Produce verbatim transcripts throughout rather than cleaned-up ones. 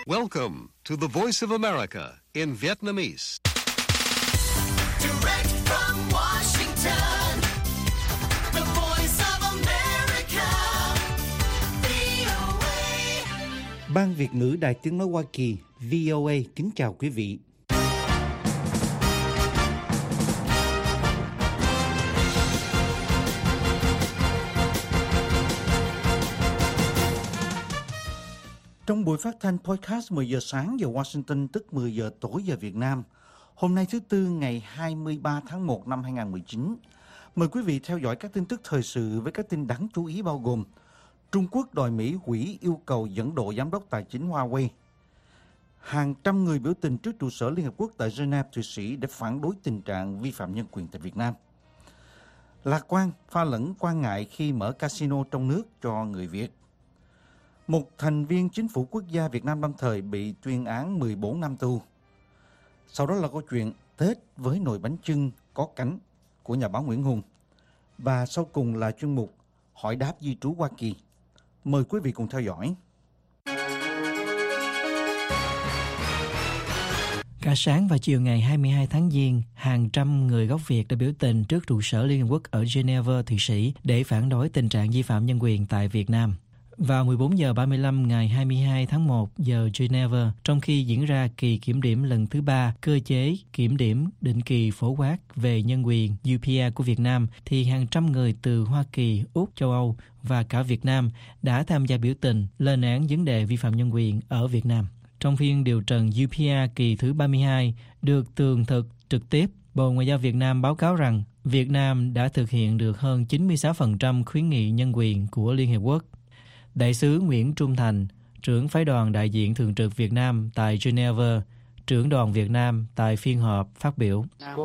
Welcome to the Voice of America in Vietnamese. Direct from Washington, the Voice of America, vê o a. Ban Việt ngữ Đài Tiếng nói Hoa Kỳ vê o a kính chào quý vị. Trong buổi phát thanh podcast mười giờ sáng giờ Washington, tức mười giờ tối giờ Việt Nam, hôm nay thứ Tư ngày hai mươi ba tháng một năm hai nghìn không trăm mười chín, mời quý vị theo dõi các tin tức thời sự với các tin đáng chú ý bao gồm: Trung Quốc đòi Mỹ hủy yêu cầu dẫn độ giám đốc tài chính Huawei, hàng trăm người biểu tình trước trụ sở Liên Hợp Quốc tại Geneva, Thụy Sĩ để phản đối tình trạng vi phạm nhân quyền tại Việt Nam, lạc quan pha lẫn quan ngại khi mở casino trong nước cho người Việt, một thành viên chính phủ quốc gia Việt Nam lâm thời bị tuyên án mười bốn năm tù. Sau đó là câu chuyện Tết với nồi bánh chưng có cánh của nhà báo Nguyễn Hùng. Và sau cùng là chuyên mục Hỏi đáp di trú Hoa Kỳ. Mời quý vị cùng theo dõi. Cả sáng và chiều ngày hai mươi hai tháng Giêng, hàng trăm người gốc Việt đã biểu tình trước trụ sở Liên Hợp Quốc ở Geneva, Thụy Sĩ để phản đối tình trạng vi phạm nhân quyền tại Việt Nam. Vào mười bốn giờ ba mươi lăm ngày hai mươi hai tháng một giờ Geneva, trong khi diễn ra kỳ kiểm điểm lần thứ ba cơ chế kiểm điểm định kỳ phổ quát về nhân quyền U P R của Việt Nam, thì hàng trăm người từ Hoa Kỳ, Úc, châu Âu và cả Việt Nam đã tham gia biểu tình lên án vấn đề vi phạm nhân quyền ở Việt Nam. Trong phiên điều trần U P R kỳ thứ ba mươi hai được tường thuật trực tiếp, Bộ Ngoại giao Việt Nam báo cáo rằng Việt Nam đã thực hiện được hơn chín mươi sáu phần trăm khuyến nghị nhân quyền của Liên Hiệp Quốc. Đại sứ Nguyễn Trung Thành, trưởng phái đoàn đại diện thường trực Việt Nam tại Geneva, trưởng đoàn Việt Nam tại phiên họp phát biểu.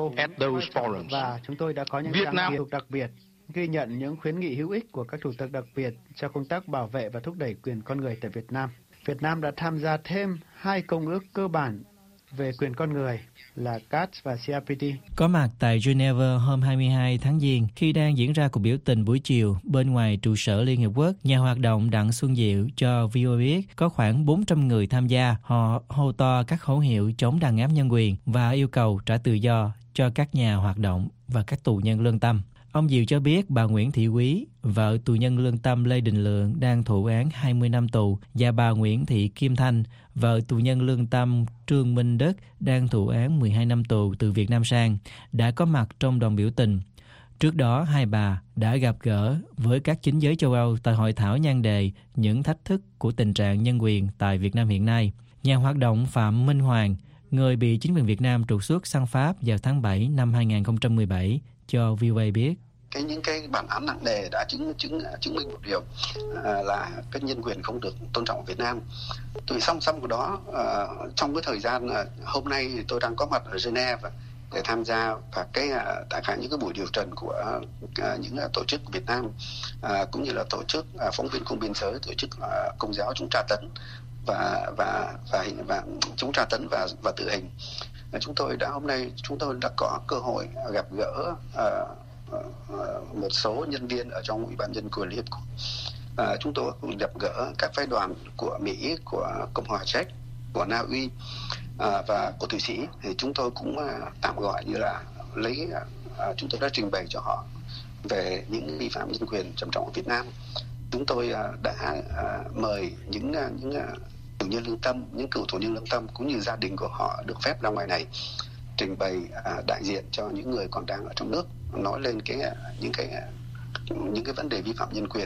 Và chúng tôi đã có những Việt Nam đặc biệt ghi nhận những khuyến nghị hữu ích của các thủ tướng đặc biệt cho công tác bảo vệ và thúc đẩy quyền con người tại Việt Nam. Việt Nam đã tham gia thêm hai công ước cơ bản về quyền con người là C A T và C R P D. Có mặt tại Geneva hôm hai mươi hai tháng Giêng khi đang diễn ra cuộc biểu tình buổi chiều bên ngoài trụ sở Liên Hiệp Quốc, nhà hoạt động Đặng Xuân Diệu cho vê o a biết có khoảng bốn trăm người tham gia. Họ hô to các khẩu hiệu chống đàn áp nhân quyền và yêu cầu trả tự do cho các nhà hoạt động và các tù nhân lương tâm. Ông Diệu cho biết bà Nguyễn Thị Quý, vợ tù nhân lương tâm Lê Đình Lượng đang thụ án hai mươi năm tù, và bà Nguyễn Thị Kim Thanh, vợ tù nhân lương tâm Trương Minh Đức đang thụ án mười hai năm tù từ Việt Nam sang, đã có mặt trong đoàn biểu tình. Trước đó, hai bà đã gặp gỡ với các chính giới châu Âu tại hội thảo nhan đề những thách thức của tình trạng nhân quyền tại Việt Nam hiện nay. Nhà hoạt động Phạm Minh Hoàng, người bị chính quyền Việt Nam trục xuất sang Pháp vào tháng bảy năm hai nghìn không trăm mười bảy, cho vê o a biết. Cái những cái bản án nặng nề đã chứng chứng chứng minh một điều à, là cái nhân quyền không được tôn trọng ở Việt Nam. Tuy song song của đó, à, trong cái thời gian à, hôm nay thì tôi đang có mặt ở Geneva để tham gia và cái à, tại cả những cái buổi điều trần của à, những à, tổ chức của Việt Nam, à, cũng như là tổ chức à, phóng viên không biên giới, tổ chức à, Công giáo chống tra tấn và và và và, và chống tra tấn và và tử hình. À, chúng tôi đã hôm nay chúng tôi đã có cơ hội gặp gỡ à, một số nhân viên ở trong Ủy ban nhân quyền Liên Hiệp Quốc. À, chúng tôi cũng gặp gỡ các phái đoàn của Mỹ, của Cộng hòa Czech, của Na Uy à, và của Thụy Sĩ. Thì chúng tôi cũng à, tạm gọi như là lấy à, chúng tôi đã trình bày cho họ về những vi phạm nhân quyền trầm trọng ở Việt Nam. Chúng tôi à, đã à, mời những à, những à, tù nhân lương tâm, những cựu tù nhân lương tâm cũng như gia đình của họ được phép ra ngoài này trình bày à, đại diện cho những người còn đang ở trong nước, nói lên cái những cái những cái vấn đề vi phạm nhân quyền.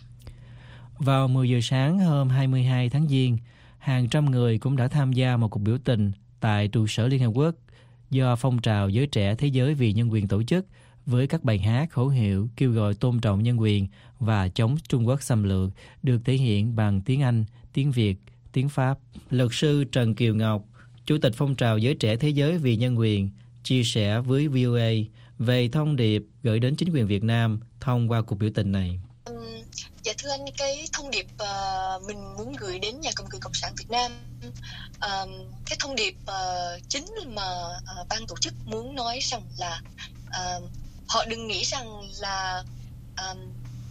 Vào mười giờ sáng hôm hai mươi hai tháng Giêng, hàng trăm người cũng đã tham gia một cuộc biểu tình tại trụ sở Liên Hợp Quốc do phong trào Giới Trẻ Thế Giới Vì Nhân Quyền tổ chức, với các bài hát khẩu hiệu kêu gọi tôn trọng nhân quyền và chống Trung Quốc xâm lược, được thể hiện bằng tiếng Anh, tiếng Việt, tiếng Pháp. Luật sư Trần Kiều Ngọc, Chủ tịch phong trào Giới Trẻ Thế Giới Vì Nhân Quyền, chia sẻ với vê o a về thông điệp gửi đến chính quyền Việt Nam thông qua cuộc biểu tình này. Um, dạ thưa anh, cái thông điệp uh, mình muốn gửi đến nhà cầm quyền Cộng sản Việt Nam, um, cái thông điệp uh, chính mà uh, ban tổ chức muốn nói rằng là uh, họ đừng nghĩ rằng là um,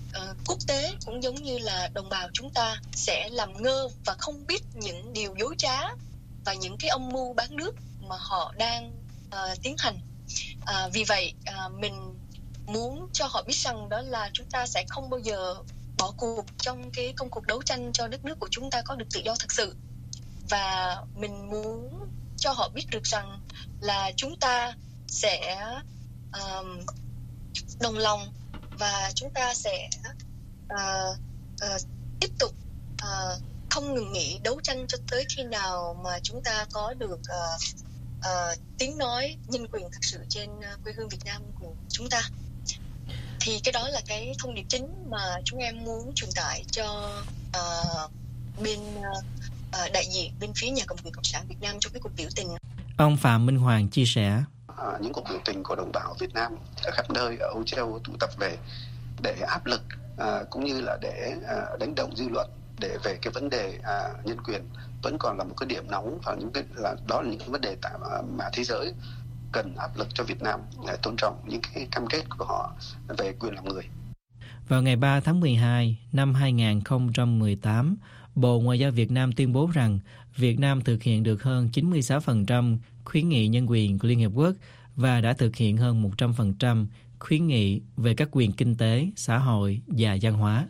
uh, quốc tế cũng giống như là đồng bào chúng ta sẽ làm ngơ và không biết những điều dối trá và những cái âm mưu bán nước mà họ đang uh, tiến hành. Uh, vì vậy uh, mình muốn cho họ biết rằng đó là chúng ta sẽ không bao giờ bỏ cuộc trong cái công cuộc đấu tranh cho đất nước của chúng ta có được tự do thực sự. Và mình muốn cho họ biết được rằng là chúng ta sẽ um, đồng lòng và chúng ta sẽ uh, uh, tiếp tục uh, không ngừng nghỉ đấu tranh cho tới khi nào mà chúng ta có được uh, uh, tiếng nói nhân quyền thực sự trên uh, quê hương Việt Nam của chúng ta. Thì cái đó là cái thông điệp chính mà chúng em muốn truyền tải cho uh, bên uh, đại diện bên phía nhà cầm quyền Cộng sản Việt Nam trong cái cuộc biểu tình. Ông Phạm Minh Hoàng chia sẻ. À, những cuộc biểu tình của đồng bào Việt Nam ở khắp nơi ở Âu Châu tụ tập về để áp lực à, cũng như là để à, đánh động dư luận để về cái vấn đề à, nhân quyền vẫn còn là một cái điểm nóng và những cái là đó là những cái vấn đề tại, mà thế giới cần áp lực cho Việt Nam để tôn trọng những cái cam kết của họ về quyền làm người. Vào ngày ba tháng mười hai năm hai nghìn không trăm mười tám, Bộ Ngoại giao Việt Nam tuyên bố rằng Việt Nam thực hiện được hơn chín mươi sáu phần trăm khuyến nghị nhân quyền của Liên Hiệp Quốc và đã thực hiện hơn một trăm phần trăm khuyến nghị về các quyền kinh tế, xã hội và văn hóa.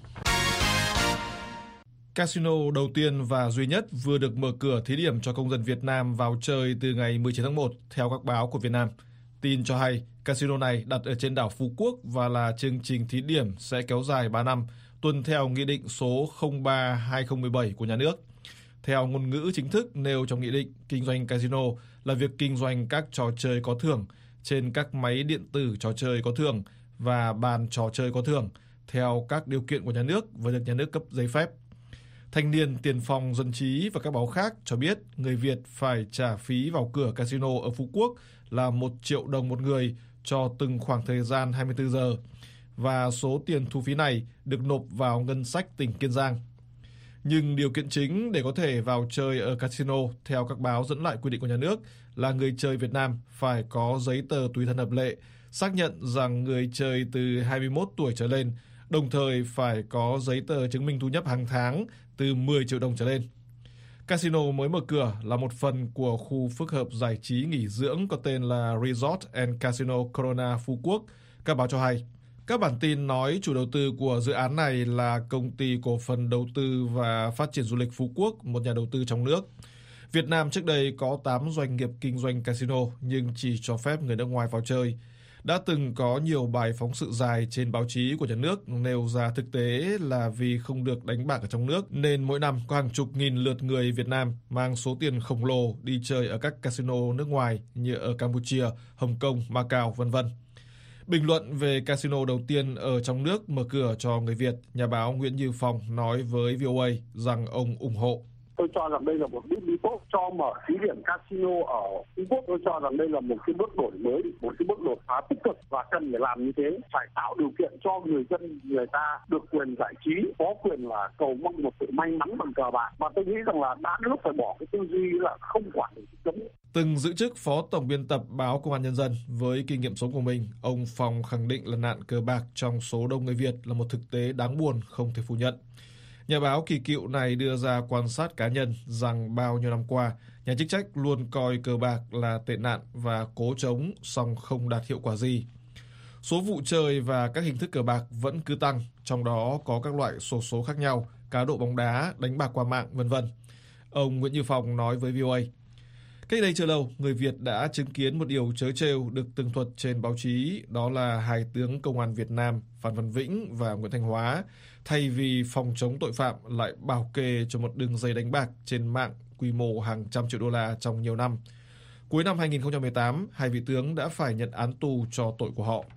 Casino đầu tiên và duy nhất vừa được mở cửa thí điểm cho công dân Việt Nam vào chơi từ ngày mười chín tháng một theo các báo của Việt Nam. Tin cho hay, casino này đặt ở trên đảo Phú Quốc và là chương trình thí điểm sẽ kéo dài ba năm, tuân theo Nghị định số không ba trên hai nghìn không trăm mười bảy của nhà nước. Theo ngôn ngữ chính thức nêu trong nghị định, kinh doanh casino là việc kinh doanh các trò chơi có thưởng trên các máy điện tử trò chơi có thưởng và bàn trò chơi có thưởng theo các điều kiện của nhà nước và được nhà nước cấp giấy phép. Thanh niên Tiền Phong Dân trí và các báo khác cho biết người Việt phải trả phí vào cửa casino ở Phú Quốc là một triệu đồng một người cho từng khoảng thời gian hai mươi tư giờ và số tiền thu phí này được nộp vào ngân sách tỉnh Kiên Giang. Nhưng điều kiện chính để có thể vào chơi ở casino theo các báo dẫn lại quy định của nhà nước là người chơi Việt Nam phải có giấy tờ tùy thân hợp lệ, xác nhận rằng người chơi từ hai mươi mốt tuổi trở lên, đồng thời phải có giấy tờ chứng minh thu nhập hàng tháng từ mười triệu đồng trở lên. Casino mới mở cửa là một phần của khu phức hợp giải trí nghỉ dưỡng có tên là Resort and Casino Corona Phú Quốc, các báo cho hay. Các bản tin nói chủ đầu tư của dự án này là Công ty Cổ phần Đầu tư và Phát triển Du lịch Phú Quốc, một nhà đầu tư trong nước. Việt Nam trước đây có tám doanh nghiệp kinh doanh casino nhưng chỉ cho phép người nước ngoài vào chơi. Đã từng có nhiều bài phóng sự dài trên báo chí của nhà nước nêu ra thực tế là vì không được đánh bạc ở trong nước nên mỗi năm có hàng chục nghìn lượt người Việt Nam mang số tiền khổng lồ đi chơi ở các casino nước ngoài như ở Campuchia, Hồng Kông, Macau, vân vân. Bình luận về casino đầu tiên ở trong nước mở cửa cho người Việt, nhà báo Nguyễn Như Phong nói với vê o a rằng ông ủng hộ. Tôi cho rằng đây là một bước đi tốt cho mở thí điểm casino ở Phú Quốc. Tôi cho rằng đây là một cái bước đổi mới, một cái bước đột phá tích cực và cần phải làm như thế. Phải tạo điều kiện cho người dân, người ta được quyền giải trí, có quyền là cầu mong một sự may mắn bằng cờ bạc. Và tôi nghĩ rằng là đã lúc phải bỏ cái tư duy là không quản được cấm. Từng giữ chức Phó Tổng biên tập báo Công an Nhân dân, với kinh nghiệm sống của mình, ông Phong khẳng định là nạn cờ bạc trong số đông người Việt là một thực tế đáng buồn không thể phủ nhận. Nhà báo kỳ cựu này đưa ra quan sát cá nhân rằng bao nhiêu năm qua, nhà chức trách luôn coi cờ bạc là tệ nạn và cố chống, song không đạt hiệu quả gì. Số vụ chơi và các hình thức cờ bạc vẫn cứ tăng, trong đó có các loại xổ số khác nhau, cá độ bóng đá, đánh bạc qua mạng, vân vân. Ông Nguyễn Như Phong nói với vê o a. Cách đây chưa lâu, người Việt đã chứng kiến một điều trớ trêu được tường thuật trên báo chí, đó là hai tướng công an Việt Nam Phan Văn Vĩnh và Nguyễn Thanh Hóa, thay vì phòng chống tội phạm lại bảo kê cho một đường dây đánh bạc trên mạng quy mô hàng trăm triệu đô la trong nhiều năm. Cuối năm hai nghìn không trăm mười tám, hai vị tướng đã phải nhận án tù cho tội của họ.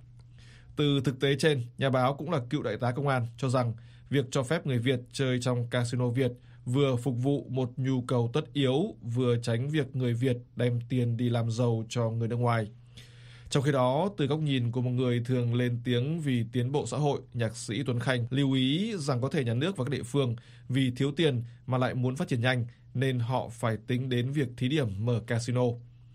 Từ thực tế trên, nhà báo cũng là cựu đại tá công an cho rằng việc cho phép người Việt chơi trong casino Việt vừa phục vụ một nhu cầu tất yếu, vừa tránh việc người Việt đem tiền đi làm giàu cho người nước ngoài. Trong khi đó, từ góc nhìn của một người thường lên tiếng vì tiến bộ xã hội, nhạc sĩ Tuấn Khanh lưu ý rằng có thể nhà nước và các địa phương vì thiếu tiền mà lại muốn phát triển nhanh nên họ phải tính đến việc thí điểm mở casino.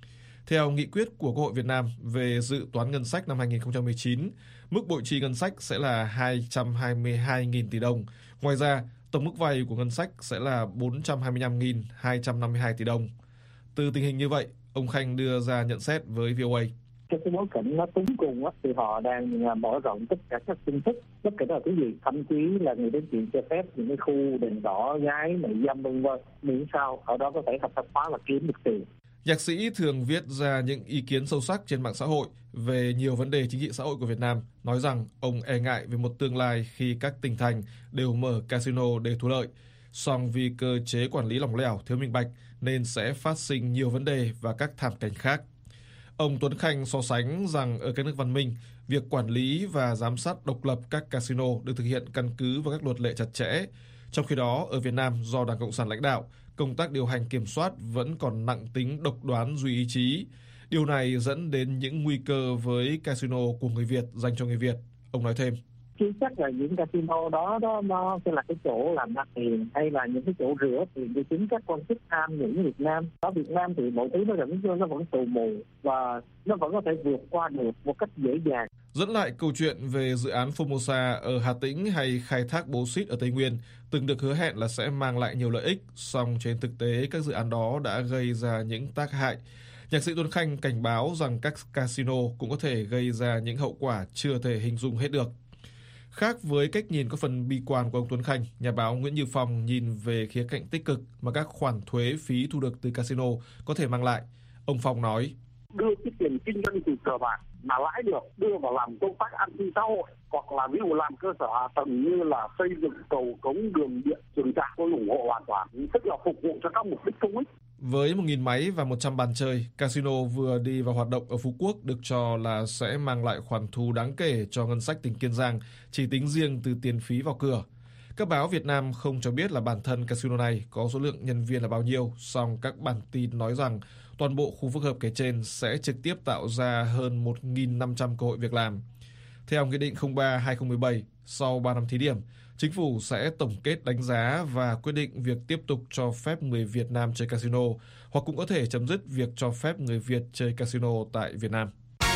Theo nghị quyết của Quốc hội Việt Nam về dự toán ngân sách năm hai nghìn không trăm mười chín, mức bội chi ngân sách sẽ là hai trăm hai mươi hai nghìn tỷ đồng. Ngoài ra, tổng mức vay của ngân sách sẽ là bốn trăm hai mươi lăm nghìn hai trăm năm mươi hai tỷ đồng. Từ tình hình như vậy, ông Khanh đưa ra nhận xét với vê o a. Trong cái bối cảnh nó túng cùng á, thì họ đang mở rộng tất cả các phương thức, tất cả là cái gì, thậm chí là người đến chuyện cho phép những cái khu đèn đỏ, gái, mại dâm vân vân, miễn sao ở đó có thể hợp pháp hóa và kiếm được tiền. Nhạc sĩ thường viết ra những ý kiến sâu sắc trên mạng xã hội về nhiều vấn đề chính trị xã hội của Việt Nam, nói rằng ông e ngại về một tương lai khi các tỉnh thành đều mở casino để thu lợi. Song vì cơ chế quản lý lỏng lẻo, thiếu minh bạch nên sẽ phát sinh nhiều vấn đề và các thảm cảnh khác. Ông Tuấn Khanh so sánh rằng ở các nước văn minh, việc quản lý và giám sát độc lập các casino được thực hiện căn cứ vào các luật lệ chặt chẽ. Trong khi đó, ở Việt Nam, do Đảng Cộng sản lãnh đạo, công tác điều hành kiểm soát vẫn còn nặng tính độc đoán duy ý chí. Điều này dẫn đến những nguy cơ với casino của người Việt dành cho người Việt. Ông nói thêm. Chứ chắc là những casino đó đó nó sẽ là cái chỗ làm ra tiền hay là những cái chỗ rửa tiền cho chính các quan chức tham nhũng Việt Nam. Ở Việt Nam thì mọi thứ nó vẫn nó vẫn tù mù và nó vẫn có thể vượt qua được một cách dễ dàng. Dẫn lại câu chuyện về dự án Formosa ở Hà Tĩnh hay khai thác bauxit ở Tây Nguyên từng được hứa hẹn là sẽ mang lại nhiều lợi ích, song trên thực tế các dự án đó đã gây ra những tác hại. Nhạc sĩ Tuấn Khanh cảnh báo rằng các casino cũng có thể gây ra những hậu quả chưa thể hình dung hết được. Khác với cách nhìn có phần bi quan của ông Tuấn Khanh, nhà báo Nguyễn Như Phong nhìn về khía cạnh tích cực mà các khoản thuế phí thu được từ casino có thể mang lại. Ông Phong nói. Đưa cái tiền kinh doanh từ cờ bạc mà lãi được đưa vào làm công tác an sinh xã hội hoặc là ví dụ làm cơ sở hạ tầng như là xây dựng cầu cống đường điện trường trạm, tôi ủng hộ hoàn toàn, tức là phục vụ cho các mục đích công ích. Với một nghìn máy và một trăm bàn chơi, casino vừa đi vào hoạt động ở Phú Quốc được cho là sẽ mang lại khoản thu đáng kể cho ngân sách tỉnh Kiên Giang, chỉ tính riêng từ tiền phí vào cửa. Các báo Việt Nam không cho biết là bản thân casino này có số lượng nhân viên là bao nhiêu, song các bản tin nói rằng toàn bộ khu phức hợp kể trên sẽ trực tiếp tạo ra hơn một nghìn năm trăm cơ hội việc làm. Theo Nghị định không ba hai không một bảy, sau ba năm thí điểm, Chính phủ sẽ tổng kết đánh giá và quyết định việc tiếp tục cho phép người Việt Nam chơi casino, hoặc cũng có thể chấm dứt việc cho phép người Việt chơi casino tại Việt Nam.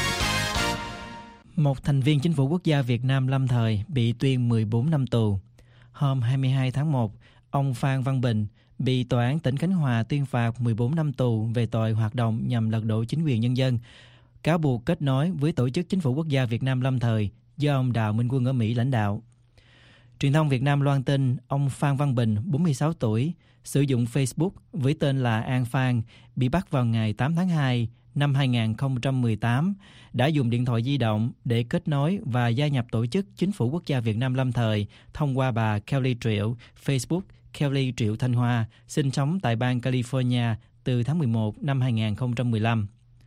Một thành viên Chính phủ Quốc gia Việt Nam lâm thời bị tuyên mười bốn năm tù. Hôm hai mươi hai tháng một, ông Phan Văn Bình bị Tòa án tỉnh Khánh Hòa tuyên phạt mười bốn năm tù về tội hoạt động nhằm lật đổ chính quyền nhân dân, cáo buộc kết nối với Tổ chức Chính phủ Quốc gia Việt Nam lâm thời do ông Đào Minh Quân ở Mỹ lãnh đạo. Truyền thông Việt Nam loan tin ông Phan Văn Bình, bốn mươi sáu tuổi, sử dụng Facebook với tên là An Phan, bị bắt vào ngày tám tháng hai năm hai nghìn không trăm mười tám, đã dùng điện thoại di động để kết nối và gia nhập Tổ chức Chính phủ Quốc gia Việt Nam lâm thời thông qua bà Kelly Triệu, Facebook Kelly Triệu Thanh Hoa, sinh sống tại bang California từ tháng mười một năm hai nghìn không trăm mười lăm.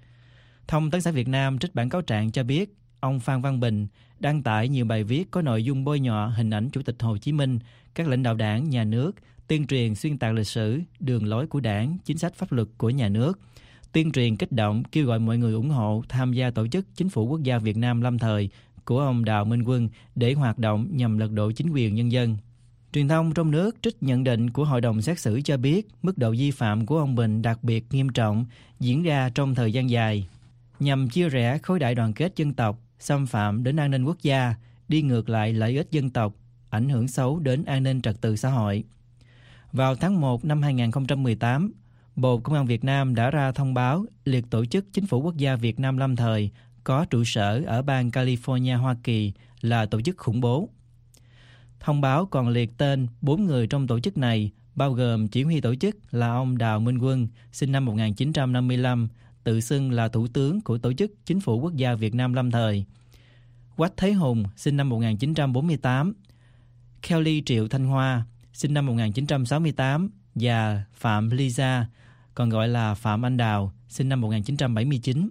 Thông tấn xã Việt Nam trích bản cáo trạng cho biết, ông Phan Văn Bình đăng tải nhiều bài viết có nội dung bôi nhọ hình ảnh Chủ tịch Hồ Chí Minh, các lãnh đạo đảng, nhà nước, tuyên truyền xuyên tạc lịch sử, đường lối của đảng, chính sách pháp luật của nhà nước, tuyên truyền kích động kêu gọi mọi người ủng hộ tham gia Tổ chức Chính phủ Quốc gia Việt Nam lâm thời của ông Đào Minh Quân để hoạt động nhằm lật đổ chính quyền nhân dân. Truyền thông trong nước trích nhận định của Hội đồng xét xử cho biết mức độ vi phạm của ông Bình đặc biệt nghiêm trọng, diễn ra trong thời gian dài, nhằm chia rẽ khối đại đoàn kết dân tộc, xâm phạm đến an ninh quốc gia, đi ngược lại lợi ích dân tộc, ảnh hưởng xấu đến an ninh trật tự xã hội. Vào tháng một năm hai nghìn không trăm mười tám, Bộ Công an Việt Nam đã ra thông báo liệt Tổ chức Chính phủ Quốc gia Việt Nam lâm thời có trụ sở ở bang California, Hoa Kỳ là tổ chức khủng bố. Thông báo còn liệt tên bốn người trong tổ chức này, bao gồm chỉ huy tổ chức là ông Đào Minh Quân, sinh năm một nghìn chín trăm năm mươi lăm, tự xưng là thủ tướng của Tổ chức Chính phủ Quốc gia Việt Nam lâm thời; Quách Thế Hùng, sinh năm một nghìn chín trăm bốn mươi tám; Kelly Triệu Thanh Hoa, sinh năm một nghìn chín trăm sáu mươi tám, và Phạm Lisa, còn gọi là Phạm Anh Đào, sinh năm một nghìn chín trăm bảy mươi chín.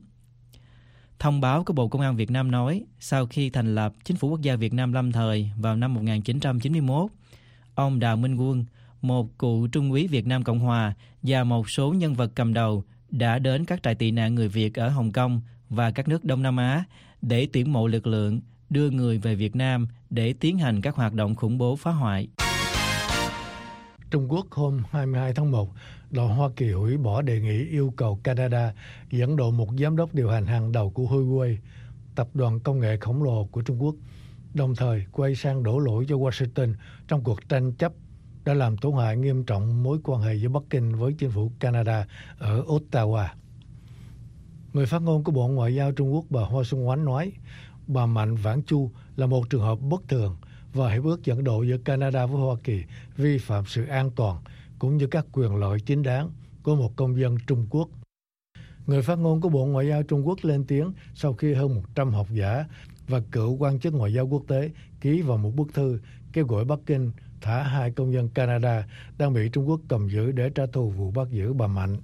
Thông báo của Bộ Công an Việt Nam nói, sau khi thành lập Chính phủ Quốc gia Việt Nam lâm thời vào năm một nghìn chín trăm chín mươi mốt, ông Đào Minh Quân, một cựu trung úy Việt Nam Cộng Hòa và một số nhân vật cầm đầu đã đến các trại tị nạn người Việt ở Hồng Kông và các nước Đông Nam Á để tuyển mộ lực lượng, đưa người về Việt Nam để tiến hành các hoạt động khủng bố phá hoại. Trung Quốc hôm hai mươi hai tháng một, đoàn Hoa Kỳ hủy bỏ đề nghị yêu cầu Canada dẫn độ một giám đốc điều hành hàng đầu của Huawei, tập đoàn công nghệ khổng lồ của Trung Quốc, đồng thời quay sang đổ lỗi cho Washington trong cuộc tranh chấp đã làm tổn hại nghiêm trọng mối quan hệ giữa Bắc Kinh với chính phủ Canada ở Ottawa. Người phát ngôn của Bộ Ngoại giao Trung Quốc bà Hoa Xuân Oánh nói, bà Mạnh Vãn Chu là một trường hợp bất thường và hiệp ước dẫn độ giữa Canada với Hoa Kỳ vi phạm sự an toàn cũng như các quyền lợi chính đáng của một công dân Trung Quốc. Người phát ngôn của Bộ Ngoại giao Trung Quốc lên tiếng sau khi hơn một trăm học giả và cựu quan chức ngoại giao quốc tế ký vào một bức thư kêu gọi Bắc Kinh thả hai công dân Canada đang bị Trung Quốc cầm giữ để trả thù vụ bắt giữ bà Mạnh.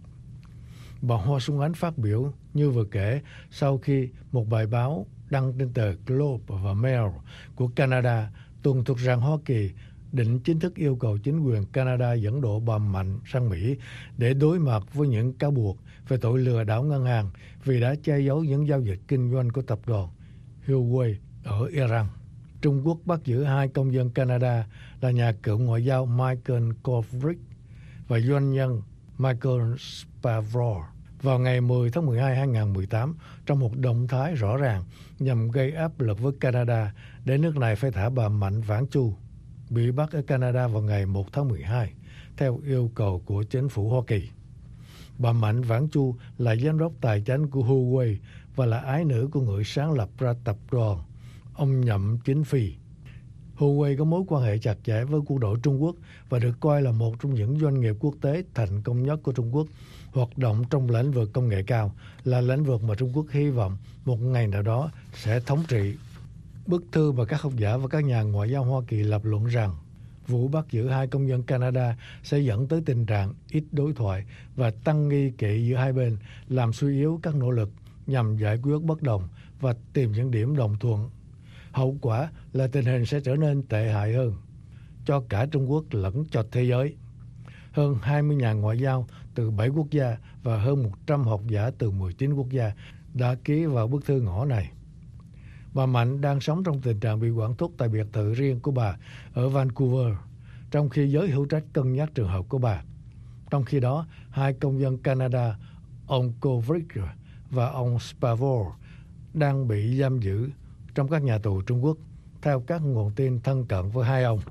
Bà Hoa Xuân Oánh phát biểu như vừa kể sau khi một bài báo đăng trên tờ Globe và Mail của Canada tuần thuật rằng Hoa Kỳ định chính thức yêu cầu chính quyền Canada dẫn độ bà Mạnh sang Mỹ để đối mặt với những cáo buộc về tội lừa đảo ngân hàng vì đã che giấu những giao dịch kinh doanh của tập đoàn Huawei ở Iran. Trung Quốc bắt giữ hai công dân Canada là nhà cựu ngoại giao Michael Kovrig và doanh nhân Michael Spavor vào ngày mười tháng mười hai năm hai nghìn không trăm mười tám trong một động thái rõ ràng nhằm gây áp lực với Canada để nước này phải thả bà Mạnh Vãn Chu, bị bắt ở Canada vào ngày một tháng mười hai, theo yêu cầu của chính phủ Hoa Kỳ. Bà Mạnh Vãn Chu là giám đốc tài chính của Huawei và là ái nữ của người sáng lập ra tập đoàn, ông Nhậm Chính Phi. Huawei có mối quan hệ chặt chẽ với quân đội Trung Quốc và được coi là một trong những doanh nghiệp quốc tế thành công nhất của Trung Quốc. Hoạt động trong lĩnh vực công nghệ cao là lĩnh vực mà Trung Quốc hy vọng một ngày nào đó sẽ thống trị. Bức thư mà các học giả và các nhà ngoại giao Hoa Kỳ lập luận rằng vụ bắt giữ hai công dân Canada sẽ dẫn tới tình trạng ít đối thoại và tăng nghi kỵ giữa hai bên, làm suy yếu các nỗ lực nhằm giải quyết bất đồng và tìm những điểm đồng thuận. Hậu quả là tình hình sẽ trở nên tệ hại hơn cho cả Trung Quốc lẫn cho thế giới. Hơn hai mươi nhà ngoại giao từ bảy quốc gia và hơn một trăm học giả từ mười chín quốc gia đã ký vào bức thư ngỏ này. Bà Mạnh đang sống trong tình trạng bị quản thúc tại biệt thự riêng của bà ở Vancouver, trong khi giới hữu trách cân nhắc trường hợp của bà. Trong khi đó, hai công dân Canada, ông Kovrig và ông Spavor, đang bị giam giữ trong các nhà tù Trung Quốc, theo các nguồn tin thân cận với hai ông.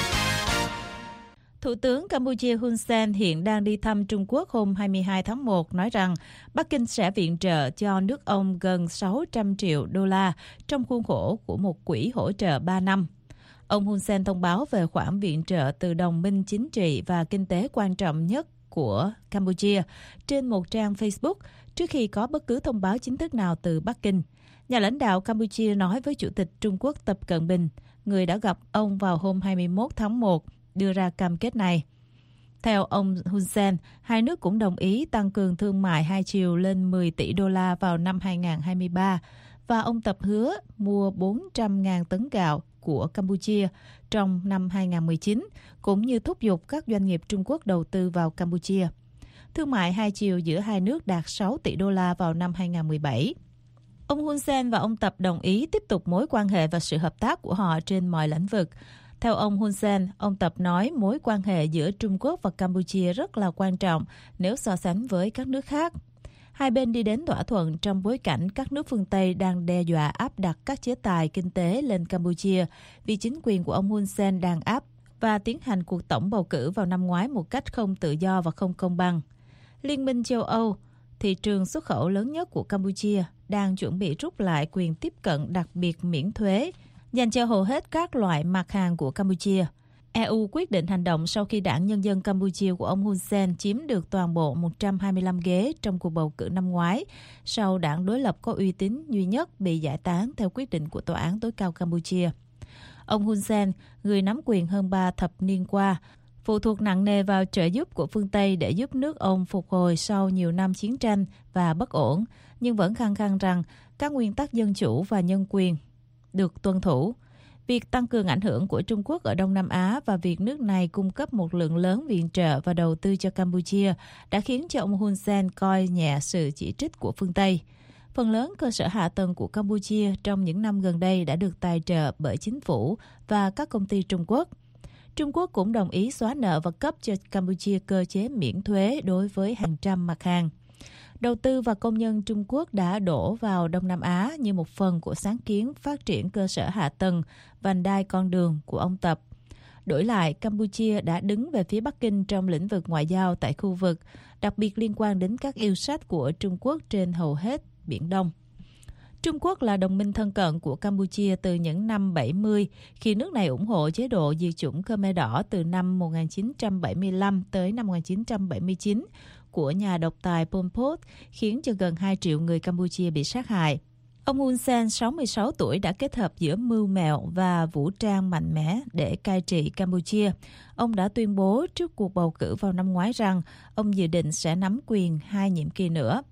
Thủ tướng Campuchia Hun Sen hiện đang đi thăm Trung Quốc hôm hai mươi hai tháng một, nói rằng Bắc Kinh sẽ viện trợ cho nước ông gần sáu trăm triệu đô la trong khuôn khổ của một quỹ hỗ trợ ba năm. Ông Hun Sen thông báo về khoản viện trợ từ đồng minh chính trị và kinh tế quan trọng nhất của Campuchia trên một trang Facebook trước khi có bất cứ thông báo chính thức nào từ Bắc Kinh. Nhà lãnh đạo Campuchia nói với Chủ tịch Trung Quốc Tập Cận Bình, người đã gặp ông vào hôm hai mươi mốt tháng một, đưa ra cam kết này. Theo ông Hun Sen, hai nước cũng đồng ý tăng cường thương mại hai chiều lên mười tỷ đô la vào năm hai nghìn không trăm hai mươi ba và ông Tập hứa mua bốn trăm nghìn tấn gạo của Campuchia trong năm hai nghìn không trăm mười chín, cũng như thúc giục các doanh nghiệp Trung Quốc đầu tư vào Campuchia. Thương mại hai chiều giữa hai nước đạt sáu tỷ đô la vào năm hai nghìn không trăm mười bảy. Ông Hun Sen và ông Tập đồng ý tiếp tục mối quan hệ và sự hợp tác của họ trên mọi lĩnh vực. Theo ông Hun Sen, ông Tập nói mối quan hệ giữa Trung Quốc và Campuchia rất là quan trọng nếu so sánh với các nước khác. Hai bên đi đến thỏa thuận trong bối cảnh các nước phương Tây đang đe dọa áp đặt các chế tài kinh tế lên Campuchia vì chính quyền của ông Hun Sen đang áp và tiến hành cuộc tổng bầu cử vào năm ngoái một cách không tự do và không công bằng. Liên minh châu Âu, thị trường xuất khẩu lớn nhất của Campuchia, đang chuẩn bị rút lại quyền tiếp cận đặc biệt miễn thuế dành cho hầu hết các loại mặt hàng của Campuchia. e u quyết định hành động sau khi Đảng Nhân dân Campuchia của ông Hun Sen chiếm được toàn bộ một trăm hai mươi lăm ghế trong cuộc bầu cử năm ngoái, sau đảng đối lập có uy tín duy nhất bị giải tán theo quyết định của Tòa án tối cao Campuchia. Ông Hun Sen, người nắm quyền hơn ba thập niên qua, phụ thuộc nặng nề vào trợ giúp của phương Tây để giúp nước ông phục hồi sau nhiều năm chiến tranh và bất ổn, nhưng vẫn khăng khăng rằng các nguyên tắc dân chủ và nhân quyền được tuân thủ. Việc tăng cường ảnh hưởng của Trung Quốc ở Đông Nam Á và việc nước này cung cấp một lượng lớn viện trợ và đầu tư cho Campuchia đã khiến cho ông Hun Sen coi nhẹ sự chỉ trích của phương Tây. Phần lớn cơ sở hạ tầng của Campuchia trong những năm gần đây đã được tài trợ bởi chính phủ và các công ty Trung Quốc. Trung Quốc cũng đồng ý xóa nợ và cấp cho Campuchia cơ chế miễn thuế đối với hàng trăm mặt hàng. Đầu tư và công nhân Trung Quốc đã đổ vào Đông Nam Á như một phần của sáng kiến phát triển cơ sở hạ tầng, vành đai con đường của ông Tập. Đổi lại, Campuchia đã đứng về phía Bắc Kinh trong lĩnh vực ngoại giao tại khu vực, đặc biệt liên quan đến các yêu sách của Trung Quốc trên hầu hết Biển Đông. Trung Quốc là đồng minh thân cận của Campuchia từ những năm bảy mươi, khi nước này ủng hộ chế độ diệt chủng Khmer Đỏ từ năm một nghìn chín trăm bảy mươi lăm tới năm một nghìn chín trăm bảy mươi chín của nhà độc tài Pol Pot, khiến cho gần hai triệu người Campuchia bị sát hại. Ông Hun Sen, sáu mươi sáu tuổi, đã kết hợp giữa mưu mẹo và vũ trang mạnh mẽ để cai trị Campuchia. Ông đã tuyên bố trước cuộc bầu cử vào năm ngoái rằng ông dự định sẽ nắm quyền hai nhiệm kỳ nữa.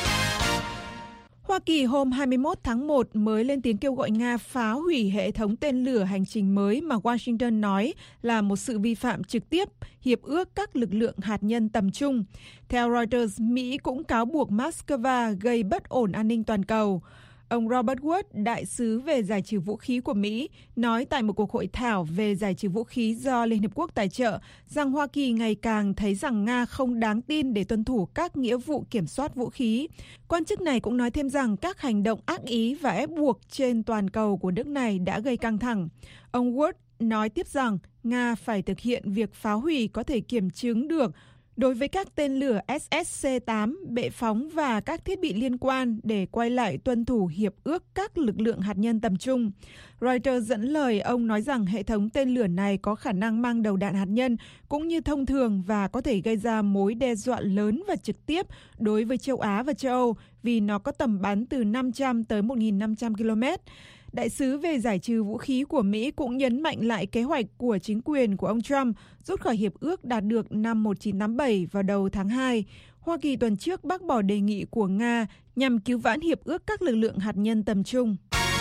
Hoa Kỳ hôm hai mươi mốt tháng một mới lên tiếng kêu gọi Nga phá hủy hệ thống tên lửa hành trình mới mà Washington nói là một sự vi phạm trực tiếp Hiệp ước các lực lượng hạt nhân tầm trung. Theo Reuters, Mỹ cũng cáo buộc Moscow gây bất ổn an ninh toàn cầu. Ông Robert Wood, đại sứ về giải trừ vũ khí của Mỹ, nói tại một cuộc hội thảo về giải trừ vũ khí do Liên Hợp Quốc tài trợ rằng Hoa Kỳ ngày càng thấy rằng Nga không đáng tin để tuân thủ các nghĩa vụ kiểm soát vũ khí. Quan chức này cũng nói thêm rằng các hành động ác ý và ép buộc trên toàn cầu của nước này đã gây căng thẳng. Ông Wood nói tiếp rằng Nga phải thực hiện việc phá hủy có thể kiểm chứng được đối với các tên lửa S S C tám, bệ phóng và các thiết bị liên quan để quay lại tuân thủ Hiệp ước các lực lượng hạt nhân tầm trung. Reuters dẫn lời ông nói rằng hệ thống tên lửa này có khả năng mang đầu đạn hạt nhân cũng như thông thường và có thể gây ra mối đe dọa lớn và trực tiếp đối với châu Á và châu Âu vì nó có tầm bắn từ năm trăm tới một nghìn năm trăm ki lô mét. Đại sứ về giải trừ vũ khí của Mỹ cũng nhấn mạnh lại kế hoạch của chính quyền của ông Trump rút khỏi hiệp ước đạt được năm một nghìn chín trăm tám mươi bảy vào đầu tháng hai. Hoa Kỳ tuần trước bác bỏ đề nghị của Nga nhằm cứu vãn hiệp ước các lực lượng hạt nhân tầm trung.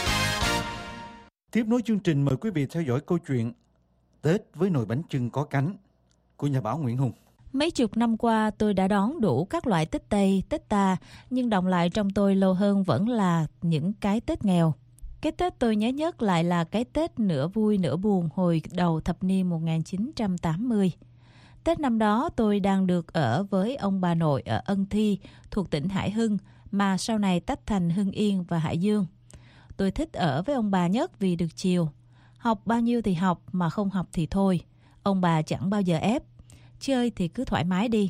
Tiếp nối chương trình, mời quý vị theo dõi câu chuyện Tết với nồi bánh chưng có cánh của nhà báo Nguyễn Hùng. Mấy chục năm qua tôi đã đón đủ các loại Tết Tây, Tết Ta, nhưng đọng lại trong tôi lâu hơn vẫn là những cái Tết nghèo. Cái Tết tôi nhớ nhất lại là cái Tết nửa vui nửa buồn hồi đầu thập niên một nghìn chín trăm tám mươi. Tết năm đó tôi đang được ở với ông bà nội ở Ân Thi thuộc tỉnh Hải Hưng mà sau này tách thành Hưng Yên và Hải Dương. Tôi thích ở với ông bà nhất vì được chiều. Học bao nhiêu thì học mà không học thì thôi. Ông bà chẳng bao giờ ép. Chơi thì cứ thoải mái đi.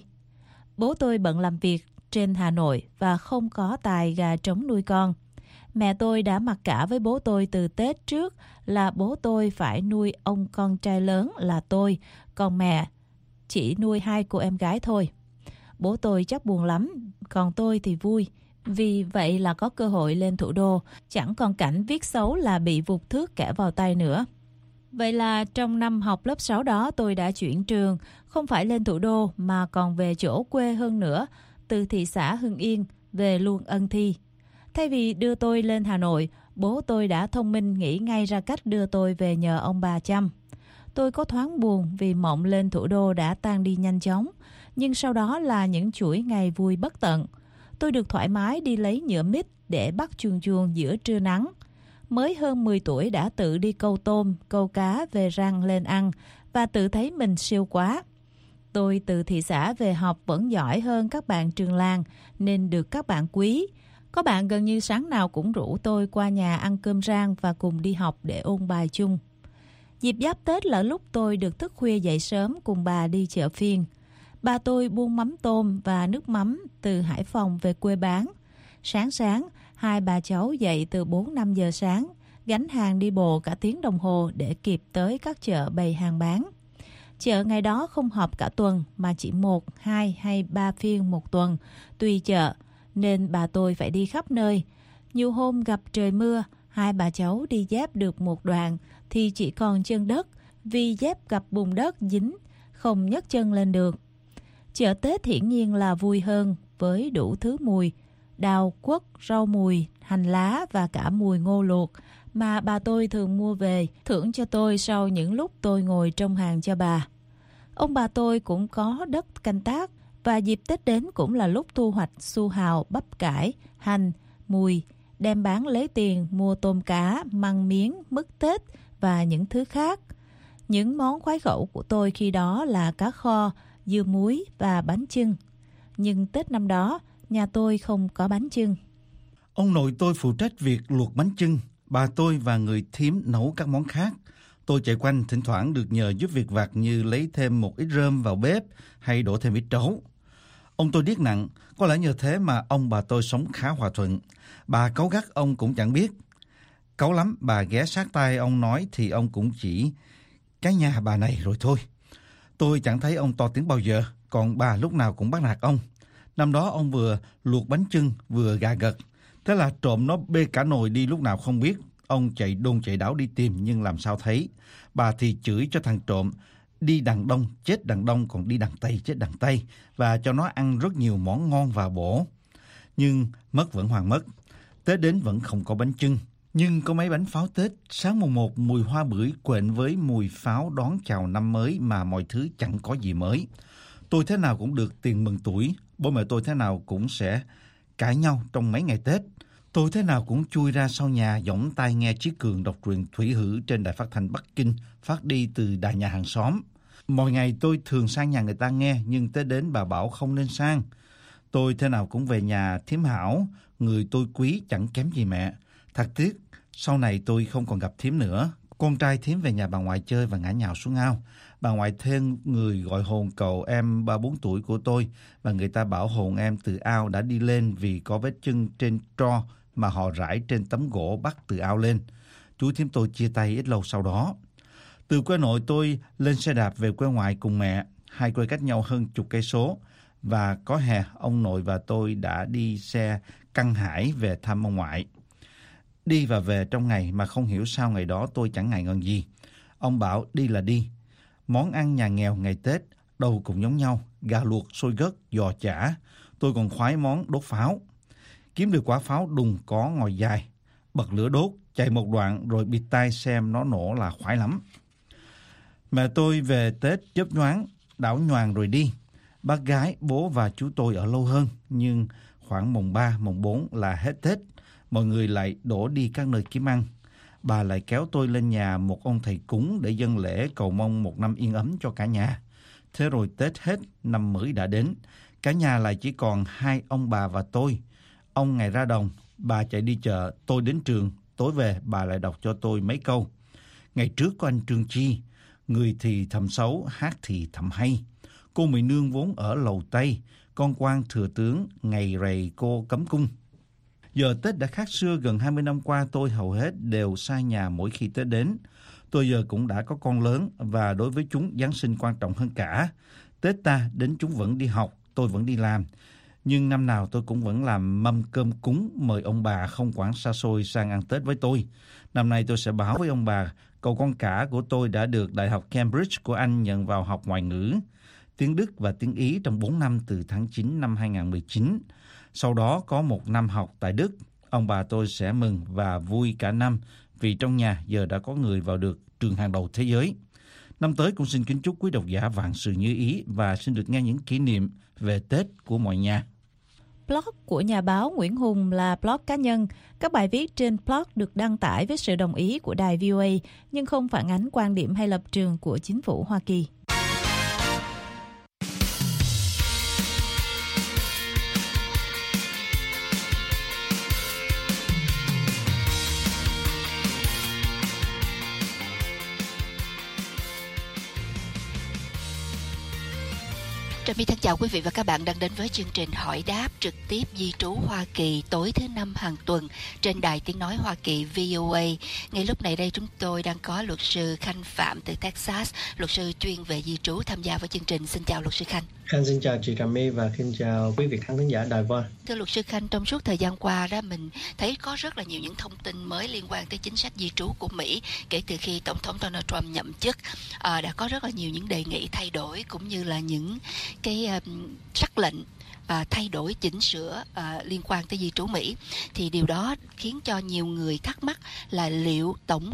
Bố tôi bận làm việc trên Hà Nội và không có tài gà trống nuôi con. Mẹ tôi đã mặc cả với bố tôi từ Tết trước là bố tôi phải nuôi ông con trai lớn là tôi, còn mẹ chỉ nuôi hai cô em gái thôi. Bố tôi chắc buồn lắm, còn tôi thì vui. Vì vậy là có cơ hội lên thủ đô, chẳng còn cảnh viết xấu là bị vụt thước kẻ vào tay nữa. Vậy là trong năm học lớp sáu đó tôi đã chuyển trường, không phải lên thủ đô mà còn về chỗ quê hơn nữa, từ thị xã Hưng Yên về luôn Ân Thi. Thay vì đưa tôi lên Hà Nội, bố tôi đã thông minh nghĩ ngay ra cách đưa tôi về nhờ ông bà chăm. Tôi có thoáng buồn vì mộng lên thủ đô đã tan đi nhanh chóng, nhưng sau đó là những chuỗi ngày vui bất tận. Tôi được thoải mái đi lấy nhựa mít để bắt chuồn chuồn giữa trưa nắng. Mới hơn mười tuổi đã tự đi câu tôm, câu cá về rang lên ăn và tự thấy mình siêu quá. Tôi từ thị xã về học vẫn giỏi hơn các bạn trường làng nên được các bạn quý. Có bạn gần như sáng nào cũng rủ tôi qua nhà ăn cơm rang và cùng đi học để ôn bài chung. Dịp giáp Tết là lúc tôi được thức khuya dậy sớm cùng bà đi chợ phiên. Bà tôi buôn mắm tôm và nước mắm từ Hải Phòng về quê bán. Sáng sáng, hai bà cháu dậy từ bốn năm giờ sáng, gánh hàng đi bộ cả tiếng đồng hồ để kịp tới các chợ bày hàng bán. Chợ ngày đó không họp cả tuần mà chỉ một, hai hay ba phiên một tuần, tùy chợ, nên bà tôi phải đi khắp nơi. Nhiều hôm gặp trời mưa, hai bà cháu đi dép được một đoạn thì chỉ còn chân đất vì dép gặp bùn đất dính, không nhấc chân lên được. Chợ Tết hiển nhiên là vui hơn với đủ thứ mùi, đào, quất, rau mùi, hành lá và cả mùi ngô luộc mà bà tôi thường mua về thưởng cho tôi sau những lúc tôi ngồi trong hàng cho bà. Ông bà tôi cũng có đất canh tác và dịp Tết đến cũng là lúc thu hoạch su hào, bắp cải, hành, mùi, đem bán lấy tiền mua tôm cá, măng miếng, mứt Tết và những thứ khác. Những món khoái khẩu của tôi khi đó là cá kho, dưa muối và bánh chưng. Nhưng Tết năm đó, nhà tôi không có bánh chưng. Ông nội tôi phụ trách việc luộc bánh chưng, bà tôi và người thím nấu các món khác. Tôi chạy quanh, thỉnh thoảng được nhờ giúp việc vặt như lấy thêm một ít rơm vào bếp hay đổ thêm ít trấu. Ông tôi điếc nặng, có lẽ nhờ thế mà ông bà tôi sống khá hòa thuận. Bà cáu gắt ông cũng chẳng biết. Cáu lắm, bà ghé sát tai ông nói thì ông cũng chỉ cái nhà bà này rồi thôi. Tôi chẳng thấy ông to tiếng bao giờ, còn bà lúc nào cũng bắt nạt ông. Năm đó ông vừa luộc bánh chưng vừa gà gật. Thế là trộm nó bê cả nồi đi lúc nào không biết. Ông chạy đôn chạy đáo đi tìm nhưng làm sao thấy. Bà thì chửi cho thằng trộm đi đằng đông chết đằng đông, còn đi đằng tây chết đằng tây, và cho nó ăn rất nhiều món ngon và bổ. Nhưng mất vẫn hoàn mất. Tết đến vẫn không có bánh chưng. Nhưng có mấy bánh pháo Tết, sáng mùng một mùi hoa bưởi quện với mùi pháo đón chào năm mới mà mọi thứ chẳng có gì mới. Tôi thế nào cũng được tiền mừng tuổi, bố mẹ tôi thế nào cũng sẽ cãi nhau trong mấy ngày Tết. Tôi thế nào cũng chui ra sau nhà giỏng tai nghe Chí Cường đọc truyện Thủy Hử trên đài phát thanh Bắc Kinh phát đi từ đài nhà hàng xóm. Mọi ngày tôi thường sang nhà người ta nghe, nhưng Tết đến bà bảo không nên sang. Tôi thế nào cũng về nhà thím Hảo, người tôi quý chẳng kém gì mẹ. Thật tiếc, sau này tôi không còn gặp thím nữa. Con trai thím về nhà bà ngoại chơi và ngã nhào xuống ao. Bà ngoại thêm người gọi hồn cậu em ba bốn tuổi của tôi, và người ta bảo hồn em từ ao đã đi lên vì có vết chân trên tro mà họ rải trên tấm gỗ bắt từ ao lên. Chú thím tôi chia tay ít lâu sau đó. Từ quê nội tôi lên xe đạp về quê ngoại cùng mẹ, hai quê cách nhau hơn chục cây số, và có hè ông nội và tôi đã đi xe Căng Hải về thăm ông ngoại. Đi và về trong ngày mà không hiểu sao ngày đó tôi chẳng ngại ngần gì. Ông bảo đi là đi. Món ăn nhà nghèo ngày Tết đâu cũng giống nhau, gà luộc, xôi gấc, giò chả. Tôi còn khoái món đốt pháo. Kiếm được quả pháo đùng có ngòi dài, bật lửa đốt, chạy một đoạn rồi bịt tai xem nó nổ là khoái lắm. Mẹ tôi về Tết chớp nhoáng, đảo nhoàng rồi đi. Bác gái, bố và chú tôi ở lâu hơn, nhưng khoảng mùng ba, mùng bốn là hết Tết. Mọi người lại đổ đi các nơi kiếm ăn. Bà lại kéo tôi lên nhà một ông thầy cúng để dâng lễ cầu mong một năm yên ấm cho cả nhà. Thế rồi Tết hết, năm mới đã đến. Cả nhà lại chỉ còn hai ông bà và tôi. Ông ngày ra đồng, bà chạy đi chợ, tôi đến trường. Tối về, bà lại đọc cho tôi mấy câu. Ngày trước có anh Trương Chi, người thì thầm xấu, hát thì thầm hay. Cô Mị Nương vốn ở Lầu Tây, con quan thừa tướng, ngày rày cô cấm cung. Giờ Tết đã khác xưa, gần hai mươi năm qua tôi hầu hết đều xa nhà mỗi khi Tết đến. Tôi giờ cũng đã có con lớn và đối với chúng Giáng sinh quan trọng hơn cả. Tết ta đến chúng vẫn đi học, tôi vẫn đi làm. Nhưng năm nào tôi cũng vẫn làm mâm cơm cúng mời ông bà không quản xa xôi sang ăn Tết với tôi. Năm nay tôi sẽ báo với ông bà cậu con cả của tôi đã được Đại học Cambridge của Anh nhận vào học ngoại ngữ, tiếng Đức và tiếng Ý trong bốn năm từ tháng chín năm hai không một chín. Sau đó có một năm học tại Đức. Ông bà tôi sẽ mừng và vui cả năm vì trong nhà giờ đã có người vào được trường hàng đầu thế giới. Năm tới cũng xin kính chúc quý độc giả vạn sự như ý và xin được nghe những kỷ niệm về Tết của mọi nhà. Blog của nhà báo Nguyễn Hùng là blog cá nhân. Các bài viết trên blog được đăng tải với sự đồng ý của đài vê o a nhưng không phản ánh quan điểm hay lập trường của chính phủ Hoa Kỳ. Trà My thân chào quý vị và các bạn đang đến với chương trình hỏi đáp trực tiếp di trú Hoa Kỳ tối thứ năm hàng tuần trên đài tiếng nói Hoa Kỳ vê o a. Ngay lúc này đây chúng tôi đang có luật sư Khanh Phạm từ Texas, luật sư chuyên về di trú tham gia vào chương trình. Xin chào luật sư Khanh. Khanh xin chào chị Trà My và xin chào quý vị khán thính giả đài Voa. Thưa luật sư Khanh, trong suốt thời gian qua đó mình thấy có rất là nhiều những thông tin mới liên quan tới chính sách di trú của Mỹ kể từ khi Tổng thống Donald Trump nhậm chức. À, đã có rất là nhiều những đề nghị thay đổi cũng như là những cái uh, sắc lệnh uh, thay đổi chỉnh sửa uh, liên quan tới di trú Mỹ. Thì điều đó khiến cho nhiều người thắc mắc là liệu Tổng thống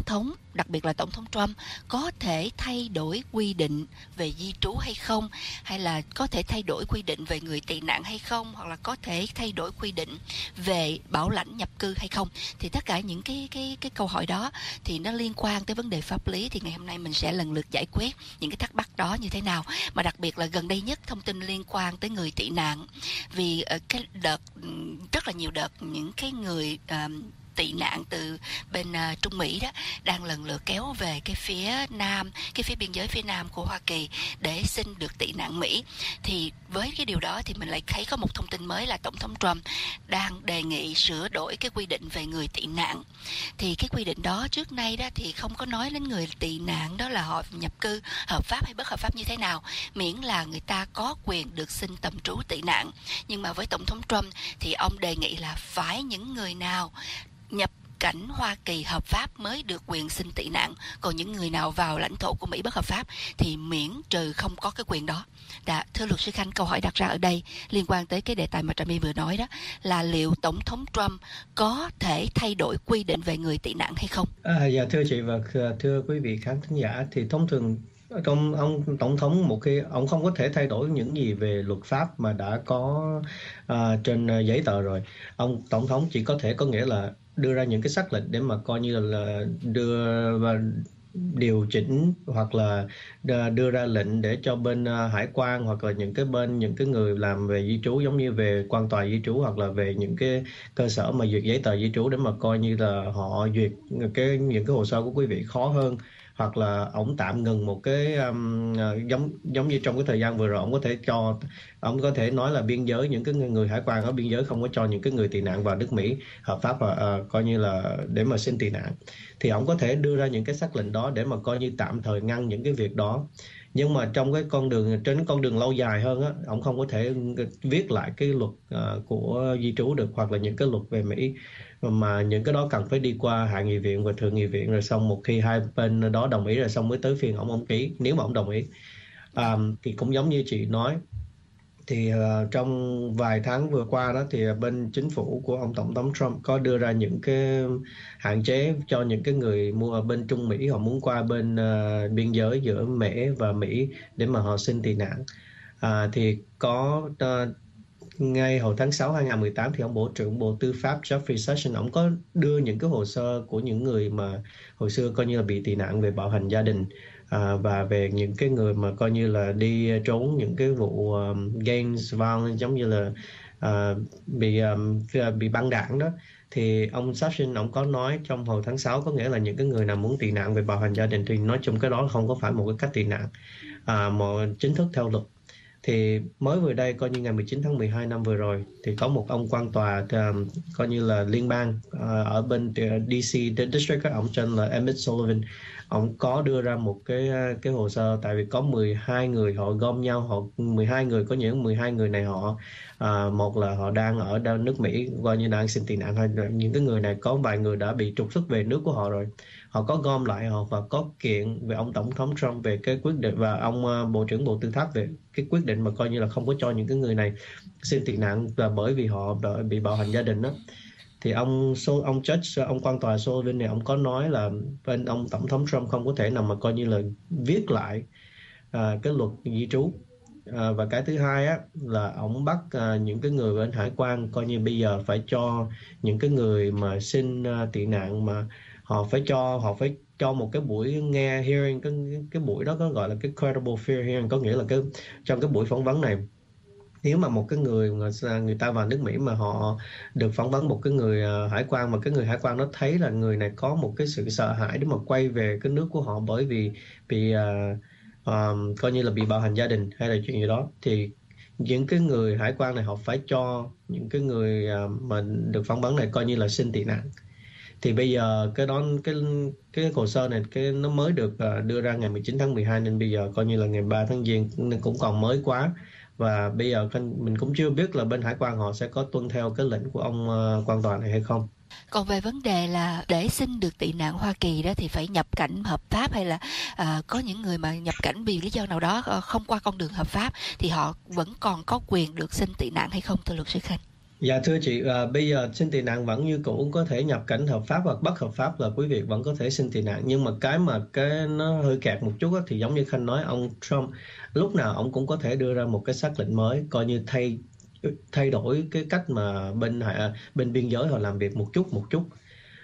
đặc biệt là Tổng thống Trump, có thể thay đổi quy định về di trú hay không, hay là có thể thay đổi quy định về người tị nạn hay không, hoặc là có thể thay đổi quy định về bảo lãnh nhập cư hay không. Thì tất cả những cái cái cái câu hỏi đó thì nó liên quan tới vấn đề pháp lý, thì ngày hôm nay mình sẽ lần lượt giải quyết những cái thắc mắc đó như thế nào. Mà đặc biệt là gần đây nhất thông tin liên quan tới người tị nạn, vì uh, cái đợt rất là nhiều đợt những cái người uh, tị nạn từ bên uh, Trung Mỹ đó đang lần lượt kéo về cái phía nam, cái phía biên giới phía nam của Hoa Kỳ để xin được tị nạn Mỹ. Thì với cái điều đó thì mình lại thấy có một thông tin mới là Tổng thống Trump đang đề nghị sửa đổi cái quy định về người tị nạn. Thì cái quy định đó trước nay đó thì không có nói đến người tị nạn đó là họ nhập cư hợp pháp hay bất hợp pháp như thế nào, miễn là người ta có quyền được xin tạm trú tị nạn. Nhưng mà với Tổng thống Trump thì ông đề nghị là phải những người nào nhập cảnh Hoa Kỳ hợp pháp mới được quyền xin tị nạn, còn những người nào vào lãnh thổ của Mỹ bất hợp pháp thì miễn trừ không có cái quyền đó. Đã, thưa luật sư Khanh, câu hỏi đặt ra ở đây liên quan tới cái đề tài mà Trà My vừa nói đó là liệu Tổng thống Trump có thể thay đổi quy định về người tị nạn hay không? À, dạ thưa chị và thưa quý vị khán thính giả, thì thông thường trong ông tổng thống một khi ông không có thể thay đổi những gì về luật pháp mà đã có uh, trên giấy tờ rồi. Ông tổng thống chỉ có thể có nghĩa là đưa ra những cái sắc lệnh để mà coi như là đưa và điều chỉnh hoặc là đưa ra lệnh để cho bên hải quan hoặc là những cái bên những cái người làm về di trú, giống như về quan tòa di trú hoặc là về những cái cơ sở mà duyệt giấy tờ di trú, để mà coi như là họ duyệt cái những cái hồ sơ của quý vị khó hơn, hoặc là ổng tạm ngừng một cái um, giống giống như trong cái thời gian vừa rồi ổng có thể cho ổng có thể nói là biên giới những cái người hải quan ở biên giới không có cho những cái người tị nạn vào nước Mỹ hợp pháp và uh, coi như là để mà xin tị nạn, thì ổng có thể đưa ra những cái sắc lệnh đó để mà coi như tạm thời ngăn những cái việc đó. Nhưng mà trong cái con đường trên con đường lâu dài hơn á, ổng không có thể viết lại cái luật uh, của di trú được, hoặc là những cái luật về Mỹ, mà những cái đó cần phải đi qua hạ nghị viện và thượng nghị viện, rồi xong một khi hai bên đó đồng ý rồi xong mới tới phiên ổng ông ký, nếu mà ổng đồng ý. À, thì cũng giống như chị nói, thì uh, trong vài tháng vừa qua đó thì bên chính phủ của ông Tổng thống Trump có đưa ra những cái hạn chế cho những cái người mua ở bên Trung Mỹ, họ muốn qua bên uh, biên giới giữa Mễ và Mỹ để mà họ xin tị nạn. À, thì có uh, ngay hồi tháng sáu hai nghìn không trăm mười tám thì ông Bộ trưởng Bộ Tư pháp Jeffrey Sessions ông có đưa những cái hồ sơ của những người mà hồi xưa coi như là bị tị nạn về bạo hành gia đình, à, và về những cái người mà coi như là đi trốn những cái vụ um, gangs violence, giống như là uh, bị um, bị băng đảng đó. Thì ông Sessions ông có nói trong hồi tháng sáu, có nghĩa là những cái người nào muốn tị nạn về bạo hành gia đình thì nói chung cái đó không có phải một cái cách tị nạn à, mà chính thức theo luật. Thì mới vừa đây coi như ngày mười chín tháng mười hai năm vừa rồi thì có một ông quan tòa um, coi như là liên bang uh, ở bên đê xê District, ông tên là Emmett Sullivan, ông có đưa ra một cái cái hồ sơ, tại vì có mười hai người họ gom nhau, họ mười hai người, có những mười hai người này họ uh, một là họ đang ở nước Mỹ coi như đang xin tị nạn, hay những cái người này có vài người đã bị trục xuất về nước của họ rồi, họ có gom lại họ và có kiện về ông Tổng thống Trump về cái quyết định, và ông uh, Bộ trưởng Bộ Tư pháp về cái quyết định mà coi như là không có cho những cái người này xin tị nạn là bởi vì họ bị bạo hành gia đình đó. Thì ông ông judge ông quan tòa Sullivan này ông có nói là bên ông Tổng thống Trump không có thể nào mà coi như là viết lại uh, cái luật di trú. Uh, và cái thứ hai á là ông bắt uh, những cái người bên hải quan coi như bây giờ phải cho những cái người mà xin uh, tị nạn mà họ phải cho họ phải cho một cái buổi nghe hearing, cái cái buổi đó có gọi là cái credible fear hearing, có nghĩa là cái trong cái buổi phỏng vấn này, nếu mà một cái người người ta vào nước Mỹ mà họ được phỏng vấn một cái người uh, hải quan, mà cái người hải quan nó thấy là người này có một cái sự sợ hãi để mà quay về cái nước của họ bởi vì bị uh, um, coi như là bị bạo hành gia đình hay là chuyện gì đó, thì những cái người hải quan này họ phải cho những cái người uh, mà được phỏng vấn này coi như là xin tị nạn. Thì bây giờ cái đó cái cái hồ sơ này cái nó mới được uh, đưa ra ngày mười chín tháng mười hai, nên bây giờ coi như là ngày ba tháng Giêng nên cũng còn mới quá, và bây giờ mình cũng chưa biết là bên hải quan họ sẽ có tuân theo cái lệnh của ông uh, quan tòa này hay không. Còn về vấn đề là để xin được tị nạn Hoa Kỳ đó thì phải nhập cảnh hợp pháp, hay là uh, có những người mà nhập cảnh vì lý do nào đó uh, không qua con đường hợp pháp thì họ vẫn còn có quyền được xin tị nạn hay không, thưa luật sư Khanh? Dạ thưa chị, à, bây giờ xin tị nạn vẫn như cũ, có thể nhập cảnh hợp pháp hoặc bất hợp pháp là quý vị vẫn có thể xin tị nạn. Nhưng mà cái mà cái nó hơi kẹt một chút á, thì giống như Khanh nói, ông Trump lúc nào ông cũng có thể đưa ra một cái sắc lệnh mới, coi như thay thay đổi cái cách mà bên bên biên giới họ làm việc một chút một chút.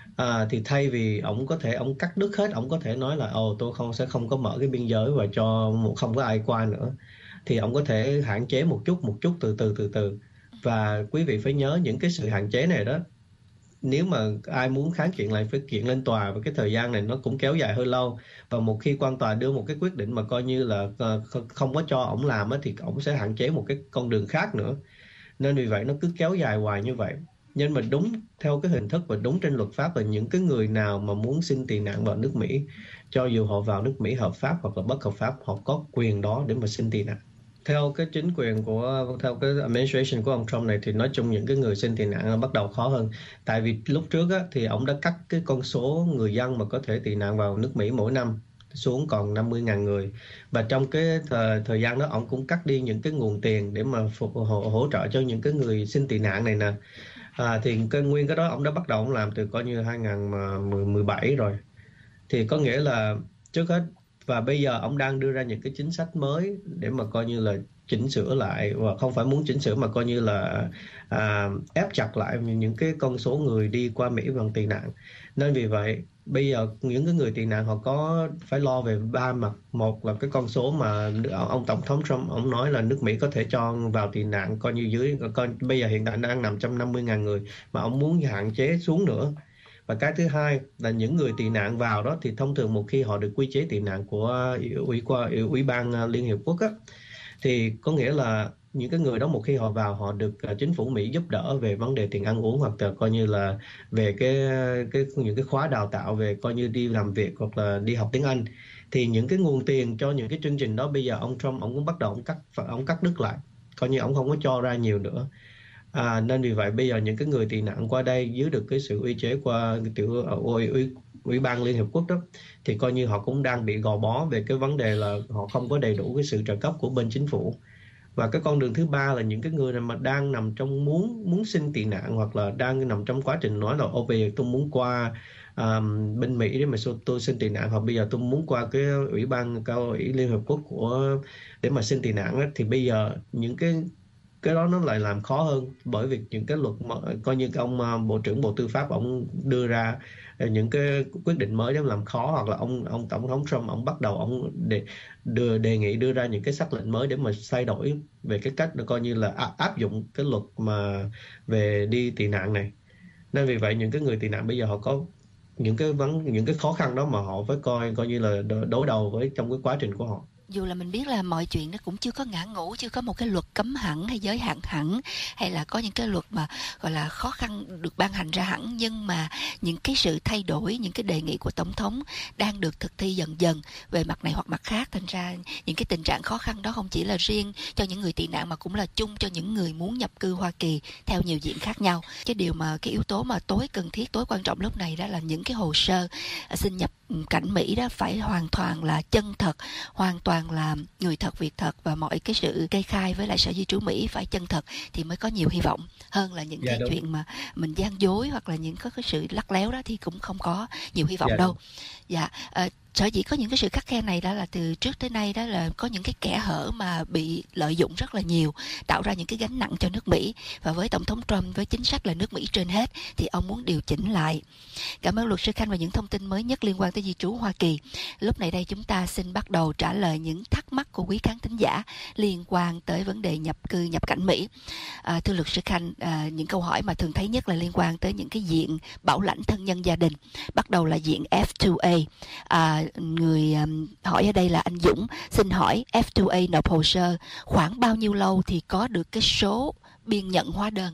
À, thì thay vì ông có thể ông cắt đứt hết, ông có thể nói là ồ tôi không sẽ không có mở cái biên giới và cho một không có ai qua nữa, thì ông có thể hạn chế một chút một chút từ từ từ từ. Và quý vị phải nhớ những cái sự hạn chế này đó, nếu mà ai muốn kháng kiện lại phải kiện lên tòa, và cái thời gian này nó cũng kéo dài hơi lâu. Và một khi quan tòa đưa một cái quyết định mà coi như là không có cho ổng làm á, thì ổng sẽ hạn chế một cái con đường khác nữa. Nên vì vậy nó cứ kéo dài hoài như vậy. Nhưng mà đúng theo cái hình thức và đúng trên luật pháp là những cái người nào mà muốn xin tị nạn vào nước Mỹ, cho dù họ vào nước Mỹ hợp pháp hoặc là bất hợp pháp, họ có quyền đó để mà xin tị nạn. Theo cái chính quyền của, theo cái administration của ông Trump này, thì nói chung những cái người xin tị nạn bắt đầu khó hơn. Tại vì lúc trước á, thì ông đã cắt cái con số người dân mà có thể tị nạn vào nước Mỹ mỗi năm xuống còn năm mươi nghìn người. Và trong cái thời, thời gian đó ông cũng cắt đi những cái nguồn tiền để mà phục hỗ, hỗ trợ cho những cái người xin tị nạn này nè. À, thì cái nguyên cái đó ông đã bắt đầu ông làm từ coi như hai nghìn mười bảy rồi. Thì có nghĩa là trước hết, và bây giờ ông đang đưa ra những cái chính sách mới để mà coi như là chỉnh sửa lại, và không phải muốn chỉnh sửa mà coi như là à, ép chặt lại những cái con số người đi qua Mỹ bằng tị nạn. Nên vì vậy bây giờ những cái người tị nạn họ có phải lo về ba mặt. Một là cái con số mà ông Tổng thống Trump ông nói là nước Mỹ có thể cho vào tị nạn coi như dưới, coi bây giờ hiện tại đang nằm một trăm năm mươi nghìn người, mà ông muốn hạn chế xuống nữa. Và cái thứ hai là những người tị nạn vào đó thì thông thường một khi họ được quy chế tị nạn của ủy qua ủy ban Liên Hiệp Quốc á, thì có nghĩa là những cái người đó một khi họ vào, họ được chính phủ Mỹ giúp đỡ về vấn đề tiền ăn uống, hoặc là coi như là về cái cái những cái khóa đào tạo về coi như đi làm việc hoặc là đi học tiếng Anh. Thì những cái nguồn tiền cho những cái chương trình đó bây giờ ông Trump ông cũng bắt đầu ông cắt ông cắt đứt lại, coi như ông không có cho ra nhiều nữa. À, nên vì vậy bây giờ những cái người tị nạn qua đây dưới được cái sự uy chế qua tiểu ủy, ủy, ủy ban Liên Hiệp Quốc đó, thì coi như họ cũng đang bị gò bó về cái vấn đề là họ không có đầy đủ cái sự trợ cấp của bên chính phủ. Và cái con đường thứ ba là những cái người này mà đang nằm trong muốn muốn xin tị nạn, hoặc là đang nằm trong quá trình nói là ô bây giờ tôi muốn qua um, bên Mỹ để mà tôi xin tị nạn, hoặc bây giờ tôi muốn qua cái ủy ban cao ủy Liên Hợp Quốc của để mà xin tị nạn á, thì bây giờ những cái cái đó nó lại làm khó hơn, bởi vì những cái luật mà, coi như ông Bộ trưởng Bộ Tư pháp ông đưa ra những cái quyết định mới để làm khó, hoặc là ông ông Tổng thống Trump ông bắt đầu ông đề, đưa, đề nghị đưa ra những cái sắc lệnh mới để mà thay đổi về cái cách coi như là áp, áp dụng cái luật mà về đi tị nạn này. Nên vì vậy những cái người tị nạn bây giờ họ có những cái vấn những cái khó khăn đó mà họ phải coi coi như là đối đầu với trong cái quá trình của họ. Dù là mình biết là mọi chuyện nó cũng chưa có ngã ngũ, chưa có một cái luật cấm hẳn hay giới hạn hẳn, hay là có những cái luật mà gọi là khó khăn được ban hành ra hẳn, nhưng mà những cái sự thay đổi, những cái đề nghị của Tổng thống đang được thực thi dần dần về mặt này hoặc mặt khác. Thành ra những cái tình trạng khó khăn đó không chỉ là riêng cho những người tị nạn mà cũng là chung cho những người muốn nhập cư Hoa Kỳ theo nhiều diện khác nhau. Cái điều mà cái yếu tố mà tối cần thiết, tối quan trọng lúc này đó là những cái hồ sơ xin nhập cảnh Mỹ đó phải hoàn toàn là chân thật, hoàn toàn là người thật việc thật, và mọi cái sự kê khai với lại Sở Di trú Mỹ phải chân thật thì mới có nhiều hy vọng hơn là những dạ, cái đúng. chuyện mà mình gian dối hoặc là những có cái sự lắc léo đó thì cũng không có nhiều hy vọng dạ, đâu. Đúng. Dạ, à, sở dĩ có những cái sự khắt khe này đó là từ trước tới nay đó là có những cái kẽ hở mà bị lợi dụng rất là nhiều, tạo ra những cái gánh nặng cho nước Mỹ. Và với Tổng thống Trump với chính sách là nước Mỹ trên hết thì ông muốn điều chỉnh lại. Cảm ơn luật sư Khanh và những thông tin mới nhất liên quan tới di trú Hoa Kỳ. Lúc này đây chúng ta xin bắt đầu trả lời những thắc mắc của quý khán thính giả liên quan tới vấn đề nhập cư nhập cảnh Mỹ. À, thưa luật sư Khanh, à, những câu hỏi mà thường thấy nhất là liên quan tới những cái diện bảo lãnh thân nhân gia đình. Bắt đầu là diện F hai A. À, người um, hỏi ở đây là anh Dũng, xin hỏi F hai A nộp hồ sơ khoảng bao nhiêu lâu thì có được cái số biên nhận hóa đơn?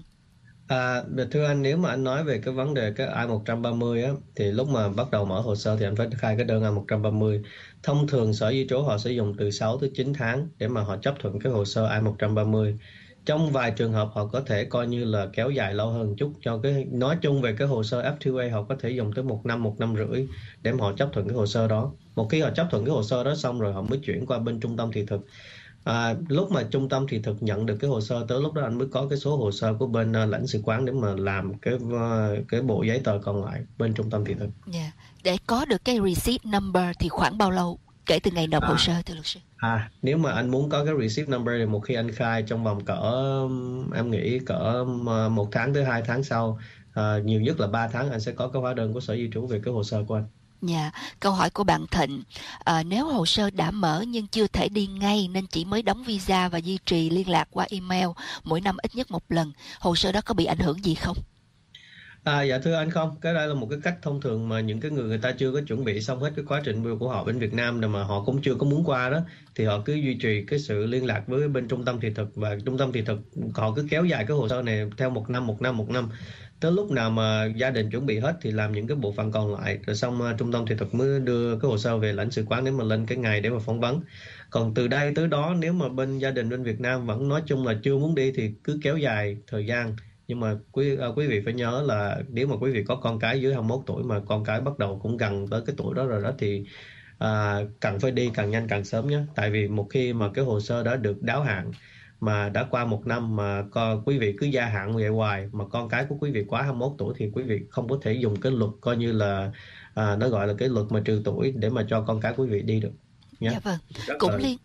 À, thưa anh, nếu mà anh nói về cái vấn đề cái I một ba mươi á, thì lúc mà bắt đầu mở hồ sơ thì anh phải khai cái đơn I một ba mươi. Thông thường Sở Di trú họ sẽ dùng từ sáu tới chín tháng để mà họ chấp thuận cái hồ sơ I một ba mươi. Trong vài trường hợp họ có thể coi như là kéo dài lâu hơn chút cho cái, nói chung về cái hồ sơ F hai A họ có thể dùng tới một năm, một năm rưỡi để mà họ chấp thuận cái hồ sơ đó. Một khi họ chấp thuận cái hồ sơ đó xong rồi họ mới chuyển qua bên trung tâm thị thực. À, lúc mà trung tâm thị thực nhận được cái hồ sơ, tới lúc đó anh mới có cái số hồ sơ của bên uh, lãnh sự quán để mà làm cái uh, cái bộ giấy tờ còn lại bên trung tâm thị thực. Yeah. Để có được cái receipt number thì khoảng bao lâu kể từ ngày nộp à. hồ sơ thưa luật sư? À, nếu mà anh muốn có cái receipt number thì một khi anh khai trong vòng cỡ em nghĩ cỡ một tháng tới hai tháng sau, à, nhiều nhất là ba tháng anh sẽ có cái hóa đơn của Sở Di trú về cái hồ sơ của anh. Dạ, yeah. Câu hỏi của bạn Thịnh, à, nếu hồ sơ đã mở nhưng chưa thể đi ngay nên chỉ mới đóng visa và duy trì liên lạc qua email mỗi năm ít nhất một lần, hồ sơ đó có bị ảnh hưởng gì không? À, dạ thưa anh không, cái đây là một cái cách thông thường mà những cái người người ta chưa có chuẩn bị xong hết cái quá trình của họ bên Việt Nam mà họ cũng chưa có muốn qua đó, thì họ cứ duy trì cái sự liên lạc với bên trung tâm thị thực, và trung tâm thị thực họ cứ kéo dài cái hồ sơ này theo một năm một năm một năm tới lúc nào mà gia đình chuẩn bị hết thì làm những cái bộ phận còn lại, rồi xong uh, trung tâm thị thực mới đưa cái hồ sơ về lãnh sự quán để mà lên cái ngày để mà phỏng vấn. Còn từ đây tới đó nếu mà bên gia đình bên Việt Nam vẫn nói chung là chưa muốn đi thì cứ kéo dài thời gian. Nhưng mà quý uh, quý vị phải nhớ là nếu mà quý vị có con cái dưới hai mươi mốt tuổi mà con cái bắt đầu cũng gần tới cái tuổi đó rồi đó thì uh, cần phải đi càng nhanh càng sớm nhé. Tại vì một khi mà cái hồ sơ đã được đáo hạn mà đã qua một năm mà con, quý vị cứ gia hạn vậy hoài mà con cái của quý vị quá hai mươi mốt tuổi thì quý vị không có thể dùng cái luật coi như là à, nó gọi là cái luật mà trừ tuổi để mà cho con cái quý vị đi được nhé. Dạ vâng. Rất cũng liên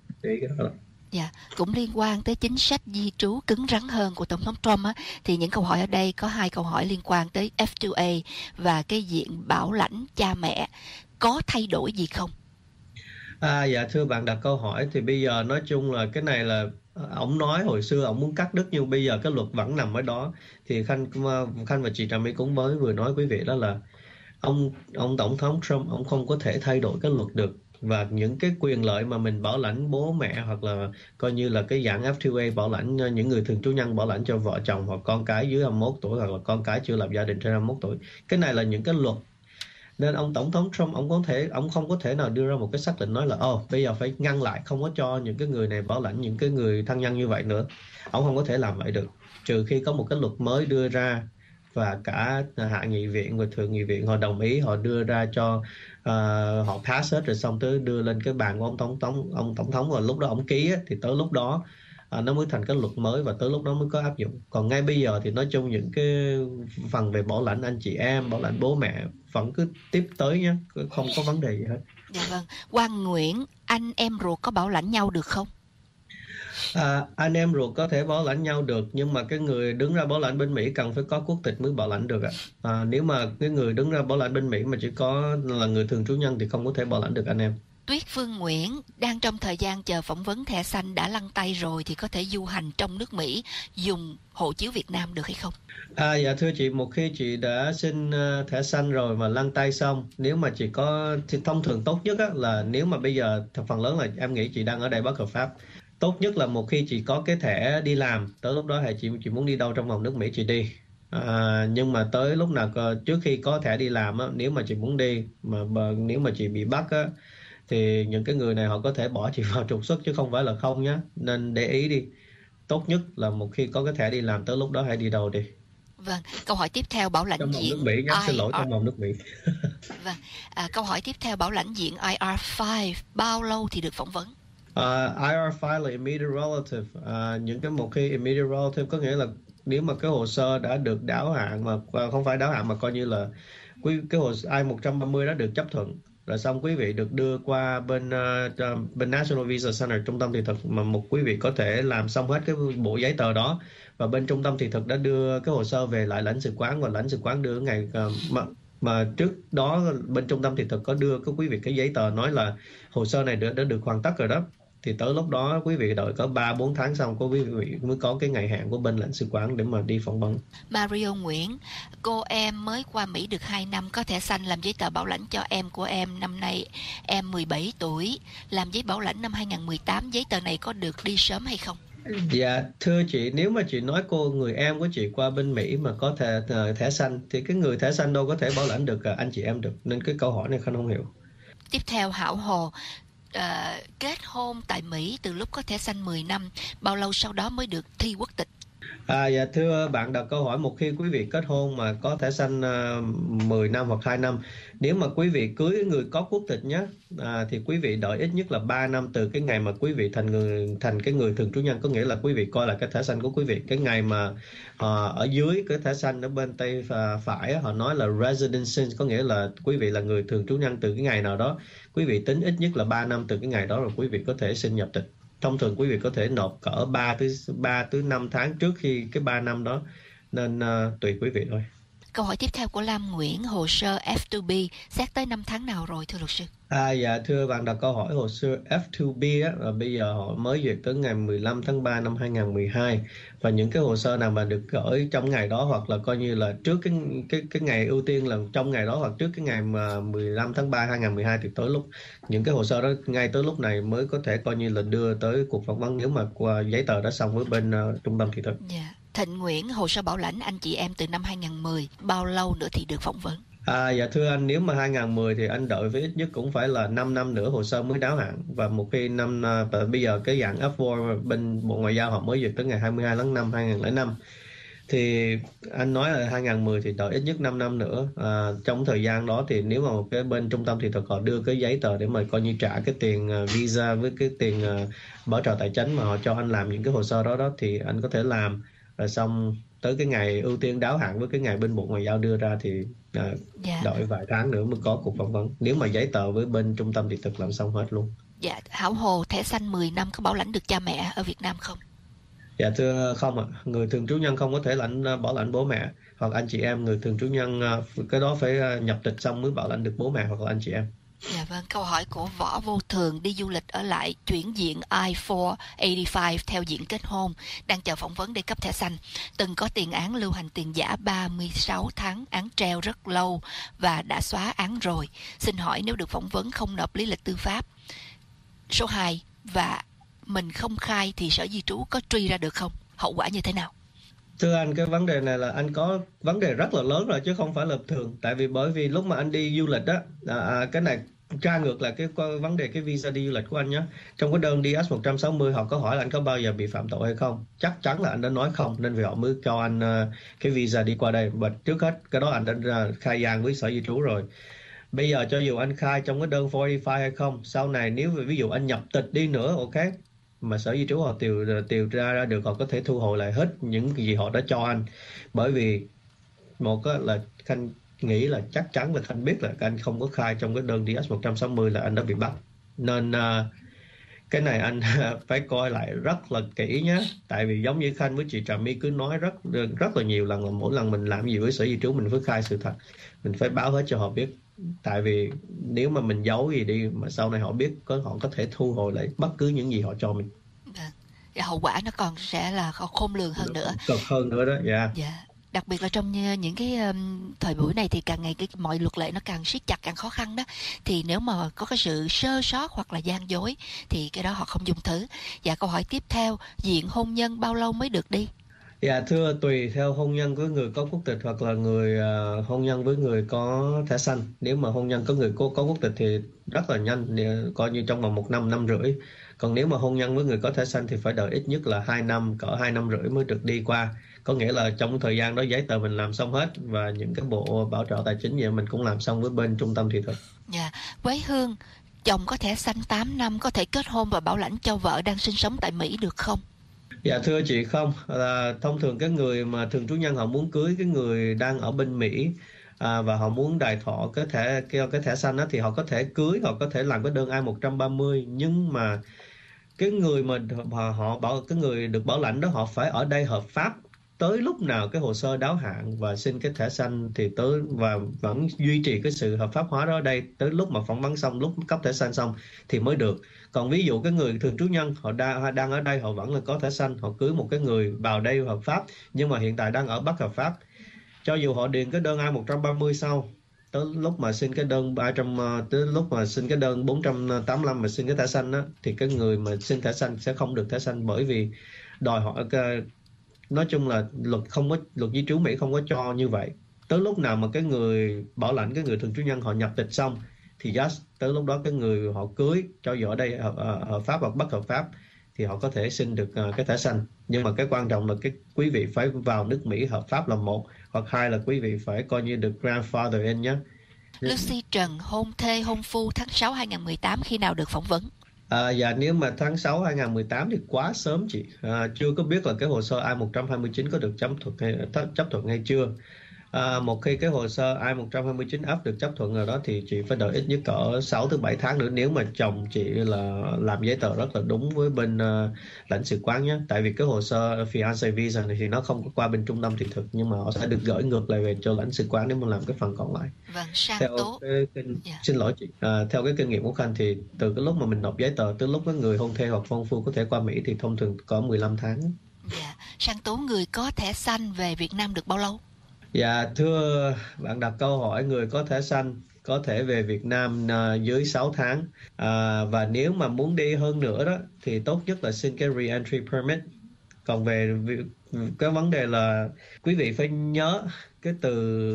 Dạ, cũng liên quan tới chính sách di trú cứng rắn hơn của Tổng thống Trump á, thì những câu hỏi ở đây có hai câu hỏi liên quan tới F hai A và cái diện bảo lãnh cha mẹ, có thay đổi gì không? À, dạ thưa bạn đặt câu hỏi thì bây giờ nói chung là cái này là ông nói hồi xưa ông muốn cắt đứt nhưng bây giờ cái luật vẫn nằm ở đó. Thì Khanh Khanh và chị Trà My cũng mới vừa nói quý vị đó là ông ông tổng thống Trump ông không có thể thay đổi cái luật được, và những cái quyền lợi mà mình bảo lãnh bố mẹ hoặc là coi như là cái dạng F hai A bảo lãnh những người thường trú nhân bảo lãnh cho vợ chồng hoặc con cái dưới hai mươi mốt tuổi hoặc là con cái chưa lập gia đình trên hai mươi mốt tuổi, cái này là những cái luật. Nên ông tổng thống Trump ông có thể ông không có thể nào đưa ra một cái xác định nói là ồ oh, bây giờ phải ngăn lại, không có cho những cái người này bảo lãnh những cái người thân nhân như vậy nữa. Ông không có thể làm vậy được, trừ khi có một cái luật mới đưa ra và cả hạ nghị viện và thượng nghị viện họ đồng ý, họ đưa ra cho uh, họ pass hết rồi xong tới đưa lên cái bàn của ông tổng thống ông tổng thống rồi lúc đó ông ký á, thì tới lúc đó À, nó mới thành cái luật mới và tới lúc đó mới có áp dụng. Còn ngay bây giờ thì nói chung những cái phần về bảo lãnh anh chị em, bảo lãnh bố mẹ vẫn cứ tiếp tới nhé, không có vấn đề gì hết. Dạ vâng. Quang Nguyễn, anh em ruột có bảo lãnh nhau được không? À, anh em ruột có thể bảo lãnh nhau được, nhưng mà cái người đứng ra bảo lãnh bên Mỹ cần phải có quốc tịch mới bảo lãnh được ạ. À, nếu mà cái người đứng ra bảo lãnh bên Mỹ mà chỉ có là người thường trú nhân thì không có thể bảo lãnh được anh em. Tuyết Phương Nguyễn, đang trong thời gian chờ phỏng vấn thẻ xanh đã lăn tay rồi thì có thể du hành trong nước Mỹ dùng hộ chiếu Việt Nam được hay không? À, dạ thưa chị, một khi chị đã xin thẻ xanh rồi mà lăn tay xong, nếu mà chị có thì thông thường tốt nhất á, là nếu mà bây giờ phần lớn là em nghĩ chị đang ở đây bất hợp pháp, tốt nhất là một khi chị có cái thẻ đi làm, tới lúc đó thì chị chị muốn đi đâu trong vòng nước Mỹ chị đi. À, nhưng mà tới lúc nào trước khi có thẻ đi làm á, nếu mà chị muốn đi mà, mà nếu mà chị bị bắt á thì những cái người này họ có thể bỏ chị vào trục xuất chứ không phải là không nhé. Nên để ý đi, tốt nhất là một khi có cái thẻ đi làm tới lúc đó hãy đi đâu đi. Vâng, câu hỏi tiếp theo bảo lãnh trong diện nước Mỹ nhé, xin lỗi trong vòng nước Mỹ. Vâng, à, câu hỏi tiếp theo bảo lãnh diện I R năm bao lâu thì được phỏng vấn? Uh, I R năm là immediate relative. Uh, những cái một khi immediate relative có nghĩa là nếu mà cái hồ sơ đã được đáo hạn mà không phải đáo hạn mà coi như là quý cái hồ I một ba mươi đã được chấp thuận rồi xong quý vị được đưa qua bên uh, bên National Visa Center, trung tâm thị thực mà một quý vị có thể làm xong hết cái bộ giấy tờ đó và bên trung tâm thị thực đã đưa cái hồ sơ về lại lãnh sự quán và lãnh sự quán đưa ngày uh, mà, mà trước đó bên trung tâm thị thực có đưa cái quý vị cái giấy tờ nói là hồ sơ này đã, đã được hoàn tất rồi đó, thì tới lúc đó quý vị đợi có ba bốn tháng xong có quý vị mới có cái ngày hạn của bên lãnh sự quán để mà đi phỏng vấn. Mario Nguyễn, cô em mới qua Mỹ được hai năm, có thẻ xanh làm giấy tờ bảo lãnh cho em của em, năm nay em mười bảy tuổi, làm giấy bảo lãnh năm hai không một tám, giấy tờ này có được đi sớm hay không? Dạ thưa chị, nếu mà chị nói cô người em của chị qua bên Mỹ mà có thẻ thẻ xanh thì cái người thẻ xanh đâu có thể bảo lãnh được anh chị em được, nên cái câu hỏi này không không hiểu. Tiếp theo Hảo Hồ, Uh, kết hôn tại Mỹ từ lúc có thẻ xanh mười năm, bao lâu sau đó mới được thi quốc tịch? À, dạ thưa bạn đặt câu hỏi, một khi quý vị kết hôn mà có thẻ xanh uh, mười năm hoặc hai năm, nếu mà quý vị cưới người có quốc tịch nhé, à, thì quý vị đợi ít nhất là ba năm từ cái ngày mà quý vị thành người thành cái người thường trú nhân, có nghĩa là quý vị coi là cái thẻ xanh của quý vị. Cái ngày mà uh, ở dưới cái thẻ xanh ở bên tay phải họ nói là residence, có nghĩa là quý vị là người thường trú nhân từ cái ngày nào đó. Quý vị tính ít nhất là ba năm từ cái ngày đó rồi quý vị có thể xin nhập tịch. Thông thường quý vị có thể nộp cỡ ba tới ba tới năm tháng trước khi cái ba năm đó, nên uh, tùy quý vị thôi. Câu hỏi tiếp theo của Lam Nguyễn, hồ sơ F hai B xét tới năm tháng nào rồi thưa luật sư? À dạ thưa bạn đặt câu hỏi, hồ sơ F hai B á, là bây giờ họ mới duyệt tới ngày mười lăm tháng ba năm hai không một hai, và những cái hồ sơ nào mà được gửi trong ngày đó hoặc là coi như là trước cái cái cái ngày ưu tiên là trong ngày đó hoặc trước cái ngày mà mười lăm tháng ba hai không một hai thì tới lúc những cái hồ sơ đó ngay tới lúc này mới có thể coi như là đưa tới cuộc phỏng vấn nếu mà qua giấy tờ đã xong với bên uh, trung tâm thị thực. Yeah. Thịnh Nguyễn, hồ sơ bảo lãnh anh chị em từ năm hai không một không, bao lâu nữa thì được phỏng vấn? À dạ thưa anh, nếu mà hai không một không thì anh đợi với ít nhất cũng phải là năm năm nữa hồ sơ mới đáo hạn, và một khi năm và bây giờ cái dạng F bốn bên Bộ Ngoại giao họ mới duyệt tới ngày hai mươi hai tháng năm hai không không năm, thì anh nói là hai không một không thì đợi ít nhất năm năm nữa. À, trong thời gian đó thì nếu mà một cái bên trung tâm thị thực họ đưa cái giấy tờ để mà coi như trả cái tiền visa với cái tiền bảo trợ tài chính mà họ cho anh làm những cái hồ sơ đó đó thì anh có thể làm, rồi xong tới cái ngày ưu tiên đáo hạn với cái ngày bên Bộ Ngoại giao đưa ra thì à, yeah. đợi vài tháng nữa mới có cuộc phỏng vấn, nếu mà giấy tờ với bên trung tâm thị thực làm xong hết luôn. Dạ, Hảo Hồ, thẻ xanh mười năm có bảo lãnh được cha mẹ ở Việt Nam không? Dạ thưa không ạ, à. Người thường trú nhân không có thể lãnh bảo lãnh bố mẹ hoặc anh chị em. Người thường trú nhân cái đó phải nhập tịch xong mới bảo lãnh được bố mẹ hoặc là anh chị em. Dạ vâng, câu hỏi của Võ Vô Thường, đi du lịch ở lại chuyển diện I bốn tám mươi lăm theo diện kết hôn, đang chờ phỏng vấn để cấp thẻ xanh, từng có tiền án lưu hành tiền giả ba mươi sáu tháng, án treo rất lâu và đã xóa án rồi. Xin hỏi nếu được phỏng vấn không nộp lý lịch tư pháp số hai và mình không khai thì Sở Di trú có truy ra được không? Hậu quả như thế nào? Thưa anh, cái vấn đề này là anh có vấn đề rất là lớn rồi chứ không phải là thường. Tại vì bởi vì lúc mà anh đi du lịch đó, à, cái này tra ngược lại cái vấn đề cái visa đi du lịch của anh nhé. Trong cái đơn D S một sáu không họ có hỏi là anh có bao giờ bị phạm tội hay không. Chắc chắn là anh đã nói không, nên vì họ mới cho anh uh, cái visa đi qua đây. Và trước hết cái đó anh đã uh, khai gian với Sở Di trú rồi. Bây giờ cho dù anh khai trong cái đơn bốn tám mươi lăm hay không, sau này nếu ví dụ anh nhập tịch đi nữa, ok, mà Sở Di trú họ điều điều tra ra được, họ có thể thu hồi lại hết những gì họ đã cho anh. Bởi vì một là Khanh nghĩ là chắc chắn là Khanh biết là anh không có khai trong cái đơn D S một sáu không là anh đã bị bắt, nên uh, cái này anh phải coi lại rất là kỹ nhé. Tại vì giống như Khanh với chị Trà My cứ nói rất rất là nhiều lần là mỗi lần mình làm gì với Sở Di trú mình phải khai sự thật, mình phải báo hết cho họ biết. Tại vì nếu mà mình giấu gì đi mà sau này họ biết, có họ có thể thu hồi lại bất cứ những gì họ cho mình. Dạ, hậu quả nó còn sẽ là khôn lường hơn nữa, cực hơn nữa đó. Dạ. Yeah. Yeah. Đặc biệt là trong những cái um, thời buổi này thì càng ngày cái mọi luật lệ nó càng siết chặt, càng khó khăn đó. Thì nếu mà có cái sự sơ sót hoặc là gian dối thì cái đó họ không dung thứ. Dạ, câu hỏi tiếp theo, diện hôn nhân bao lâu mới được đi? Dạ thưa, tùy theo hôn nhân với người có quốc tịch hoặc là người uh, hôn nhân với người có thẻ xanh. Nếu mà hôn nhân có người có, có quốc tịch thì rất là nhanh, coi như trong vòng một năm, năm rưỡi. Còn nếu mà hôn nhân với người có thẻ xanh thì phải đợi ít nhất là hai năm, cỡ hai năm rưỡi mới được đi qua. Có nghĩa là trong thời gian đó giấy tờ mình làm xong hết và những cái bộ bảo trợ tài chính gì mình cũng làm xong với bên trung tâm thị thực. Dạ, Quế Hương, chồng có thẻ xanh tám năm có thể kết hôn và bảo lãnh cho vợ đang sinh sống tại Mỹ được không? Dạ thưa chị không, là thông thường cái người mà thường trú nhân họ muốn cưới cái người đang ở bên Mỹ à, và họ muốn đài thọ cái thẻ cái, cái thẻ xanh đó thì họ có thể cưới, họ có thể làm cái đơn I một ba không, nhưng mà cái người mà họ, họ bảo cái người được bảo lãnh đó họ phải ở đây hợp pháp tới lúc nào cái hồ sơ đáo hạn và xin cái thẻ xanh thì tới và vẫn duy trì cái sự hợp pháp hóa đó ở đây tới lúc mà phỏng vấn xong, lúc cấp thẻ xanh xong thì mới được. Còn ví dụ cái người thường trú nhân họ đang đang ở đây, họ vẫn là có thẻ xanh, họ cưới một cái người vào đây hợp pháp nhưng mà hiện tại đang ở bất hợp pháp, cho dù họ điền cái đơn I một ba không sau, tới lúc mà xin cái đơn ba trăm tới lúc mà xin cái đơn bốn tám mươi lăm mà xin cái thẻ xanh đó, thì cái người mà xin thẻ xanh sẽ không được thẻ xanh, bởi vì đòi hỏi cái, nói chung là luật không có luật di trú Mỹ không có cho như vậy. Tới lúc nào mà cái người bảo lãnh, cái người thường trú nhân họ nhập tịch xong thì just tới lúc đó cái người họ cưới cho dù ở đây hợp, hợp pháp hoặc bất hợp pháp thì họ có thể xin được uh, cái thẻ xanh. Nhưng mà cái quan trọng là cái quý vị phải vào nước Mỹ hợp pháp là một, hoặc hai là quý vị phải coi như được grandfather in nhé. Lucy Trần, hôn thê hôn phu tháng sáu hai nghìn mười tám, khi nào được phỏng vấn? À, dạ nếu mà tháng sáu hai nghìn mười tám thì quá sớm chị, à, chưa có biết là cái hồ sơ I một hai chín có được chấp thuận hay, chấp thuận hay chưa. À, một khi cái hồ sơ I một hai chín F được chấp thuận rồi đó thì chị phải đợi ít nhất cỡ sáu tới bảy tháng nữa, nếu mà chồng chị là làm giấy tờ rất là đúng với bên uh, lãnh sự quán nhé. Tại vì cái hồ sơ fiancé visa này thì nó không có qua bên trung tâm thị thực, nhưng mà họ sẽ được gửi ngược lại về cho lãnh sự quán để mà làm cái phần còn lại. Vâng, sang theo tố. Cái, cái, yeah. Xin lỗi chị, à, theo cái kinh nghiệm của Khanh thì từ cái lúc mà mình nộp giấy tờ tới lúc cái người hôn thê hoặc hôn phu có thể qua Mỹ thì thông thường có mười lăm tháng. Dạ, sang tố người có thẻ xanh về Việt Nam được bao lâu? Dạ, thưa bạn đặt câu hỏi người có thẻ xanh có thể về Việt Nam uh, dưới sáu tháng. À, và nếu mà muốn đi hơn nữa đó thì tốt nhất là xin cái re-entry permit. Còn về cái vấn đề là quý vị phải nhớ cái từ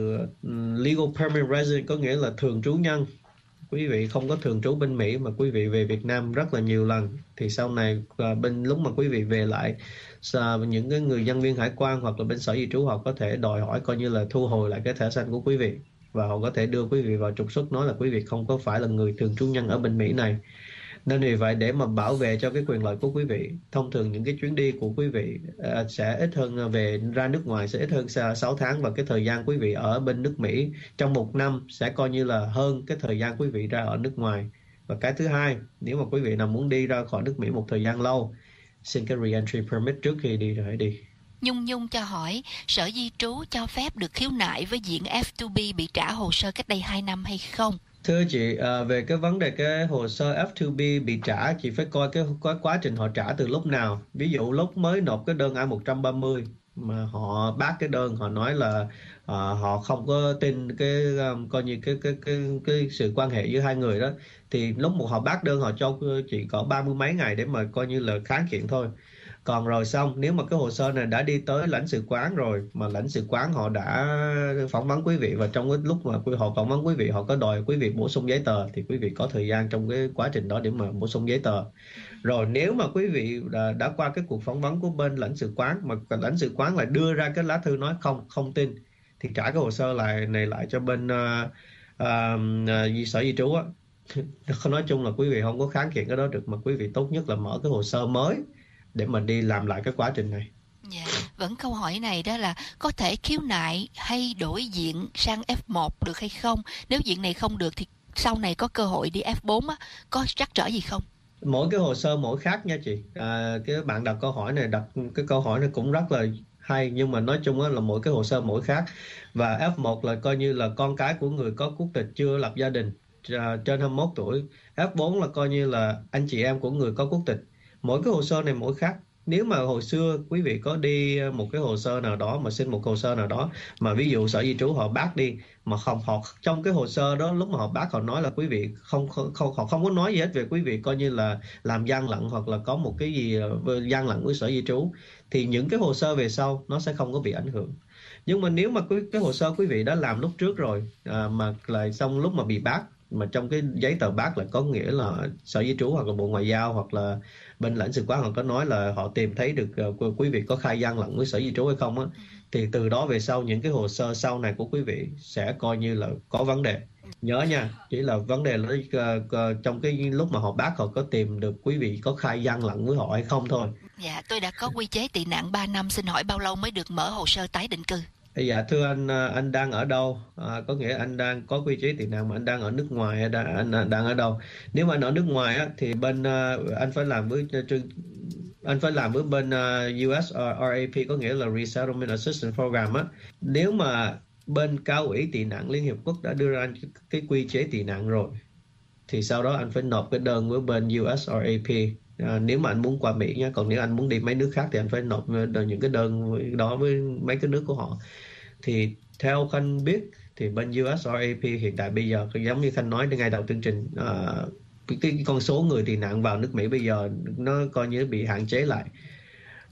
legal permanent resident có nghĩa là thường trú nhân. Quý vị không có thường trú bên Mỹ mà quý vị về Việt Nam rất là nhiều lần thì sau này uh, bên lúc mà quý vị về lại uh, những cái người nhân viên hải quan hoặc là bên sở di trú họ có thể đòi hỏi coi như là thu hồi lại cái thẻ xanh của quý vị, và họ có thể đưa quý vị vào trục xuất, nói là quý vị không có phải là người thường trú nhân ở bên Mỹ này. Nên vì vậy để mà bảo vệ cho cái quyền lợi của quý vị, thông thường những cái chuyến đi của quý vị uh, sẽ ít hơn về ra nước ngoài sẽ ít hơn sáu tháng, và cái thời gian quý vị ở bên nước Mỹ trong một năm sẽ coi như là hơn cái thời gian quý vị ra ở nước ngoài. Và cái thứ hai, nếu mà quý vị nào muốn đi ra khỏi nước Mỹ một thời gian lâu, xin cái re-entry permit trước khi đi rồi hãy đi. Nhung Nhung cho hỏi, Sở Di trú cho phép được khiếu nại với diện F hai B bị trả hồ sơ cách đây hai năm hay không? Thưa chị, à, về cái vấn đề cái hồ sơ F hai B bị trả, chị phải coi cái, cái quá trình họ trả từ lúc nào. Ví dụ lúc mới nộp cái đơn I một ba mươi mà họ bác cái đơn, họ nói là à, họ không có tin cái um, coi như cái cái cái cái sự quan hệ giữa hai người đó, thì lúc một họ bác đơn họ cho chị có ba mươi mấy ngày để mà coi như là kháng kiện thôi. Còn rồi xong, nếu mà cái hồ sơ này đã đi tới lãnh sự quán rồi, mà lãnh sự quán họ đã phỏng vấn quý vị, và trong cái lúc mà họ phỏng vấn quý vị họ có đòi quý vị bổ sung giấy tờ, thì quý vị có thời gian trong cái quá trình đó để mà bổ sung giấy tờ. Rồi nếu mà quý vị đã, đã qua cái cuộc phỏng vấn của bên lãnh sự quán mà lãnh sự quán lại đưa ra cái lá thư nói không, không tin, thì trả cái hồ sơ lại này lại cho bên uh, uh, uh, sở di trú á. Nói chung là quý vị không có kháng kiện cái đó được, mà quý vị tốt nhất là mở cái hồ sơ mới để mà đi làm lại cái quá trình này. Dạ, vẫn câu hỏi này đó là có thể khiếu nại hay đổi diện sang F một được hay không? Nếu diện này không được thì sau này có cơ hội đi F bốn á, có trắc trở gì không? Mỗi cái hồ sơ mỗi khác nha chị. À, cái bạn đặt câu hỏi này đặt cái câu hỏi này cũng rất là hay, nhưng mà nói chung là mỗi cái hồ sơ mỗi khác. Và F một là coi như là con cái của người có quốc tịch chưa lập gia đình à, trên hai mươi mốt tuổi. F bốn là coi như là anh chị em của người có quốc tịch. Mỗi cái hồ sơ này mỗi khác. Nếu mà hồi xưa quý vị có đi một cái hồ sơ nào đó mà xin một hồ sơ nào đó mà ví dụ sở di trú họ bác đi mà không họ trong cái hồ sơ đó lúc mà họ bác họ nói là quý vị không không họ không có nói gì hết về quý vị coi như là làm gian lận hoặc là có một cái gì gian lận với sở di trú, thì những cái hồ sơ về sau nó sẽ không có bị ảnh hưởng. Nhưng mà nếu mà cái, cái hồ sơ quý vị đã làm lúc trước rồi à, mà lại xong lúc mà bị bác, mà trong cái giấy tờ bác là có nghĩa là sở di trú hoặc là bộ ngoại giao hoặc là bên lãnh sự quán họ có nói là họ tìm thấy được uh, quý vị có khai gian lận với sở di trú hay không á, thì từ đó về sau những cái hồ sơ sau này của quý vị sẽ coi như là có vấn đề. Nhớ nha, chỉ là vấn đề là uh, uh, trong cái lúc mà họ bác họ có tìm được quý vị có khai gian lận với họ hay không thôi. Dạ, tôi đã có quy chế tị nạn ba năm, xin hỏi bao lâu mới được mở hồ sơ tái định cư? Dạ thưa anh, anh đang ở đâu? À, có nghĩa anh đang có quy chế tị nạn mà anh đang ở nước ngoài hay đang, anh đang ở đâu? Nếu mà anh ở nước ngoài á, thì bên uh, anh phải làm với anh phải làm với bên uh, U S R A P, có nghĩa là Resettlement Assistance Program á. Nếu mà bên cao ủy tị nạn Liên Hiệp Quốc đã đưa ra cái, cái quy chế tị nạn rồi, thì sau đó anh phải nộp cái đơn với bên U S R A P. À, nếu mà anh muốn qua Mỹ nhé, còn nếu anh muốn đi mấy nước khác thì anh phải nộp những cái đơn đó với mấy cái nước của họ. Thì theo Khanh biết thì bên U S R A P hiện tại bây giờ giống như Khanh nói ngay đầu chương trình, à, cái, cái con số người tị nạn vào nước Mỹ bây giờ nó coi như bị hạn chế lại.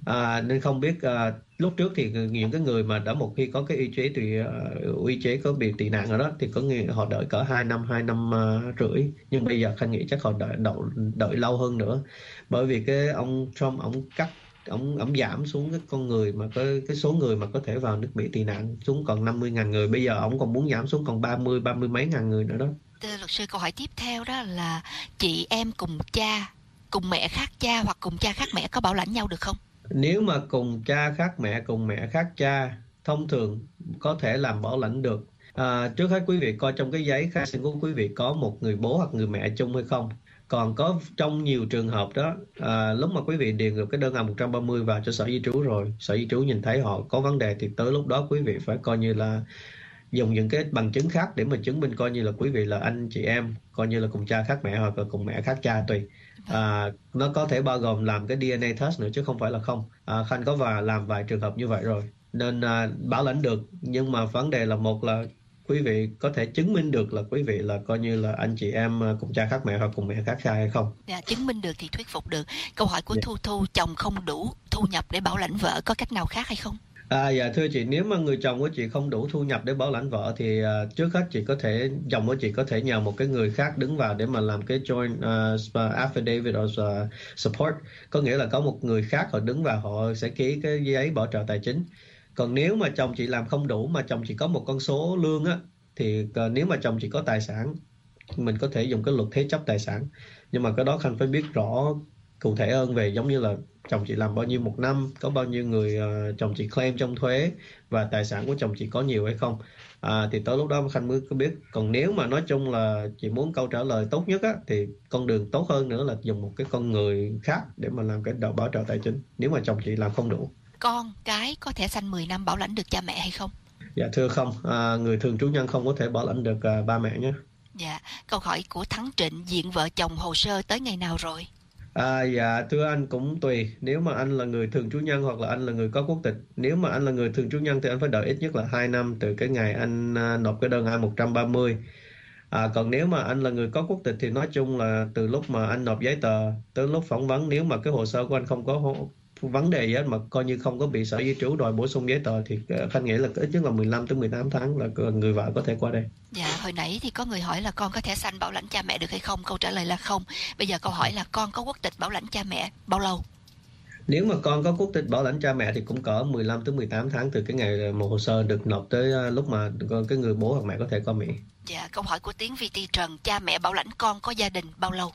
À, nên không biết à, lúc trước thì những cái người mà đã một khi có cái quy chế tùy uh, quy chế có bị tị nạn ở đó thì có người họ đợi cỡ hai năm hai năm uh, rưỡi, nhưng bây giờ Khanh nghĩ chắc họ đợi đợi, đợi lâu hơn nữa, bởi vì cái ông Trump ông cắt ông ông giảm xuống cái con người mà cái cái số người mà có thể vào nước Mỹ tị nạn xuống còn năm mươi ngàn người, bây giờ ông còn muốn giảm xuống còn ba mươi ba mươi mấy ngàn người nữa đó. Thưa luật sư, câu hỏi tiếp theo đó là chị em cùng cha, cùng mẹ khác cha hoặc cùng cha khác mẹ có bảo lãnh nhau được không? Nếu mà cùng cha khác mẹ, cùng mẹ khác cha, thông thường có thể làm bảo lãnh được. À, trước hết quý vị coi trong cái giấy khai sinh của quý vị có một người bố hoặc người mẹ chung hay không. Còn có trong nhiều trường hợp đó, à, lúc mà quý vị điền được cái đơn A một trăm ba mươi vào cho sở di trú rồi, sở di trú nhìn thấy họ có vấn đề thì tới lúc đó quý vị phải coi như là dùng những cái bằng chứng khác để mà chứng minh coi như là quý vị là anh chị em, coi như là cùng cha khác mẹ hoặc là cùng mẹ khác cha tùy. À, nó có thể bao gồm làm cái đê en a test nữa chứ không phải là không. À, Khanh có và làm vài trường hợp như vậy rồi nên à, bảo lãnh được, nhưng mà vấn đề là một là quý vị có thể chứng minh được là quý vị là coi như là anh chị em cùng cha khác mẹ hoặc cùng mẹ khác cha hay không. Dạ, chứng minh được thì thuyết phục được. Câu hỏi của Dạ. Thu Thu, chồng không đủ thu nhập để bảo lãnh vợ, có cách nào khác hay không? À, dạ thưa chị, nếu mà người chồng của chị không đủ thu nhập để bảo lãnh vợ thì uh, trước hết chị có thể, chồng của chị có thể nhờ một cái người khác đứng vào để mà làm cái joint uh, affidavit or uh, support, có nghĩa là có một người khác họ đứng vào, họ sẽ ký cái giấy bảo trợ tài chính. Còn nếu mà chồng chị làm không đủ mà chồng chị có một con số lương á, thì uh, nếu mà chồng chị có tài sản, mình có thể dùng cái luật thế chấp tài sản, nhưng mà cái đó Khanh phải biết rõ cụ thể hơn về, giống như là chồng chị làm bao nhiêu một năm, có bao nhiêu người uh, chồng chị claim trong thuế và tài sản của chồng chị có nhiều hay không, à, thì tới lúc đó Khanh mới có biết. Còn nếu mà nói chung là chị muốn câu trả lời tốt nhất á, thì con đường tốt hơn nữa là dùng một cái con người khác để mà làm cái bảo trợ tài chính nếu mà chồng chị làm không đủ. Con cái có thể sanh mười năm bảo lãnh được cha mẹ hay không? Dạ thưa không, à, người thường trú nhân không có thể bảo lãnh được uh, ba mẹ nhé. Dạ, câu hỏi của Thắng Trịnh, diện vợ chồng hồ sơ tới ngày nào rồi? À, dạ thưa anh, cũng tùy. Nếu mà anh là người thường trú nhân hoặc là anh là người có quốc tịch, nếu mà anh là người thường trú nhân thì anh phải đợi ít nhất là hai năm từ cái ngày anh uh, nộp cái đơn A một trăm ba mươi. À, còn nếu mà anh là người có quốc tịch thì nói chung là từ lúc mà anh nộp giấy tờ tới lúc phỏng vấn, nếu mà cái hồ sơ của anh không có hồ, vấn đề gì hết mà coi như không có bị sở di trú đòi bổ sung giấy tờ thì uh, Khanh nghĩ là ít nhất là mười lăm tới mười tám tháng là người vợ có thể qua đây. Dạ, hồi nãy thì có người hỏi là con có thể sanh bảo lãnh cha mẹ được hay không? Câu trả lời là không. Bây giờ câu hỏi là con có quốc tịch bảo lãnh cha mẹ bao lâu? Nếu mà con có quốc tịch bảo lãnh cha mẹ thì cũng cỡ mười lăm tới mười tám tháng từ cái ngày một hồ sơ được nộp tới lúc mà cái người bố hoặc mẹ có thể qua Mỹ. Dạ, câu hỏi của Tiến vê tê Trần, cha mẹ bảo lãnh con có gia đình bao lâu?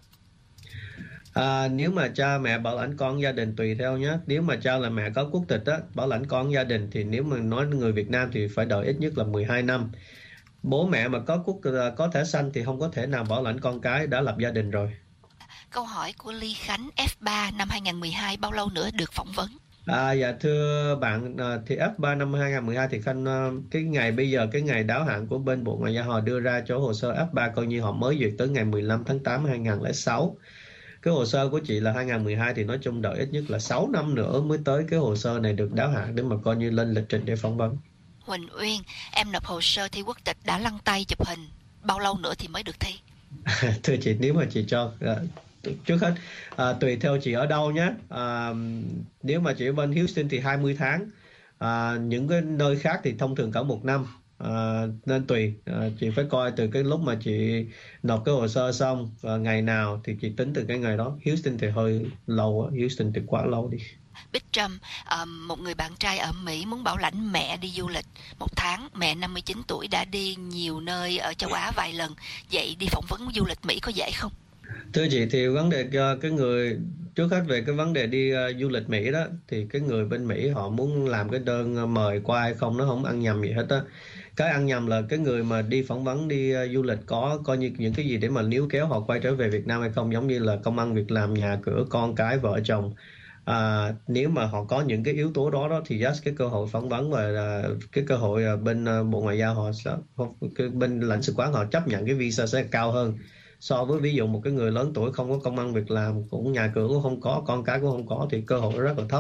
À, nếu mà cha mẹ bảo lãnh con gia đình tùy theo nhé. Nếu mà cha là mẹ có quốc tịch á, bảo lãnh con gia đình thì nếu mà nói người Việt Nam thì phải đợi ít nhất là mười hai năm. Bố mẹ mà có quốc có thẻ xanh thì không có thể nào bảo lãnh con cái đã lập gia đình rồi. Câu hỏi của Ly Khánh, F ba năm hai không một hai bao lâu nữa được phỏng vấn? À, dạ thưa bạn, thì F ba năm hai không một hai thì Khanh cái ngày bây giờ cái ngày đáo hạn của bên Bộ Ngoại giao họ đưa ra cho hồ sơ F ba coi như họ mới duyệt tới ngày mười lăm tháng tám hai không không sáu. Cái hồ sơ của chị là hai không một hai thì nói chung đợi ít nhất là sáu năm nữa mới tới cái hồ sơ này được đáo hạn để mà coi như lên lịch trình để phỏng vấn. Huỳnh Uyên, em nộp hồ sơ thi quốc tịch đã lăn tay chụp hình, bao lâu nữa thì mới được thi? Thưa chị, nếu mà chị cho trước hết à, tùy theo chị ở đâu nhé. À, nếu mà chị ở bên Houston thì hai mươi tháng, à, những cái nơi khác thì thông thường cả một năm. À, nên tùy, à, chị phải coi từ cái lúc mà chị nộp cái hồ sơ xong và ngày nào thì chị tính từ cái ngày đó. Houston thì hơi lâu, Houston thì quá lâu đi. Bích Trâm, uh, một người bạn trai ở Mỹ muốn bảo lãnh mẹ đi du lịch một tháng. Mẹ năm mươi chín tuổi đã đi nhiều nơi ở châu Á vài lần. Vậy đi phỏng vấn du lịch Mỹ có dễ không? Thưa chị, thì vấn đề cái người trước hết về cái vấn đề đi uh, du lịch Mỹ đó thì cái người bên Mỹ họ muốn làm cái đơn mời qua hay không nó không ăn nhầm gì hết á. Cái ăn nhầm là cái người mà đi phỏng vấn đi uh, du lịch có coi như những cái gì để mà níu kéo họ quay trở về Việt Nam hay không, giống như là công ăn việc làm, nhà cửa, con cái, vợ chồng. À, nếu mà họ có những cái yếu tố đó đó thì just cái cơ hội phỏng vấn và uh, cái cơ hội uh, bên uh, Bộ Ngoại giao họ sẽ, cái bên lãnh sự quán họ chấp nhận cái visa sẽ cao hơn so với ví dụ một cái người lớn tuổi không có công ăn việc làm, cũng nhà cửa cũng không có, con cái cũng không có thì cơ hội rất là thấp.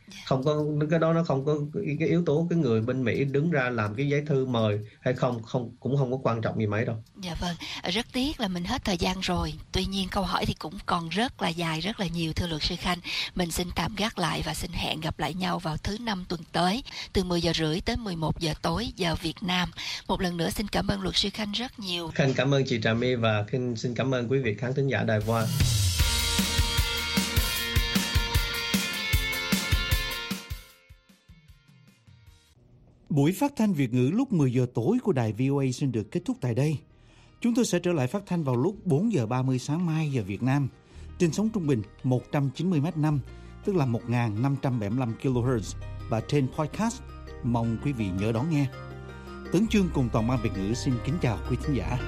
Không có cái đó, nó không có cái yếu tố cái người bên Mỹ đứng ra làm cái giấy thư mời hay không, không cũng không có quan trọng gì mấy đâu. Dạ vâng, rất tiếc là mình hết thời gian rồi. Tuy nhiên câu hỏi thì cũng còn rất là dài, rất là nhiều thưa luật sư Khanh. Mình xin tạm gác lại và xin hẹn gặp lại nhau vào thứ năm tuần tới từ mười giờ rưỡi tới mười một giờ tối giờ Việt Nam. Một lần nữa xin cảm ơn luật sư Khanh rất nhiều. Khanh cảm ơn chị Trà My và Khanh xin cảm ơn quý vị khán thính giả Đài Voa. Buổi phát thanh Việt ngữ lúc mười giờ tối của đài vê o a xin được kết thúc tại đây. Chúng tôi sẽ trở lại phát thanh vào lúc bốn giờ ba mươi sáng mai giờ Việt Nam trên sóng trung bình một trăm chín mươi mét năm, tức là một nghìn năm trăm bảy mươi lăm ki lô héc và trên podcast. Mong quý vị nhớ đón nghe. Tấn Chương cùng toàn ban Việt ngữ xin kính chào quý thính giả.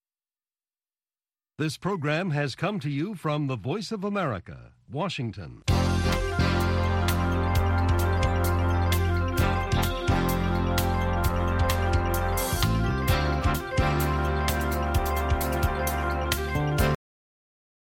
This program has come to you from the Voice of America, Washington.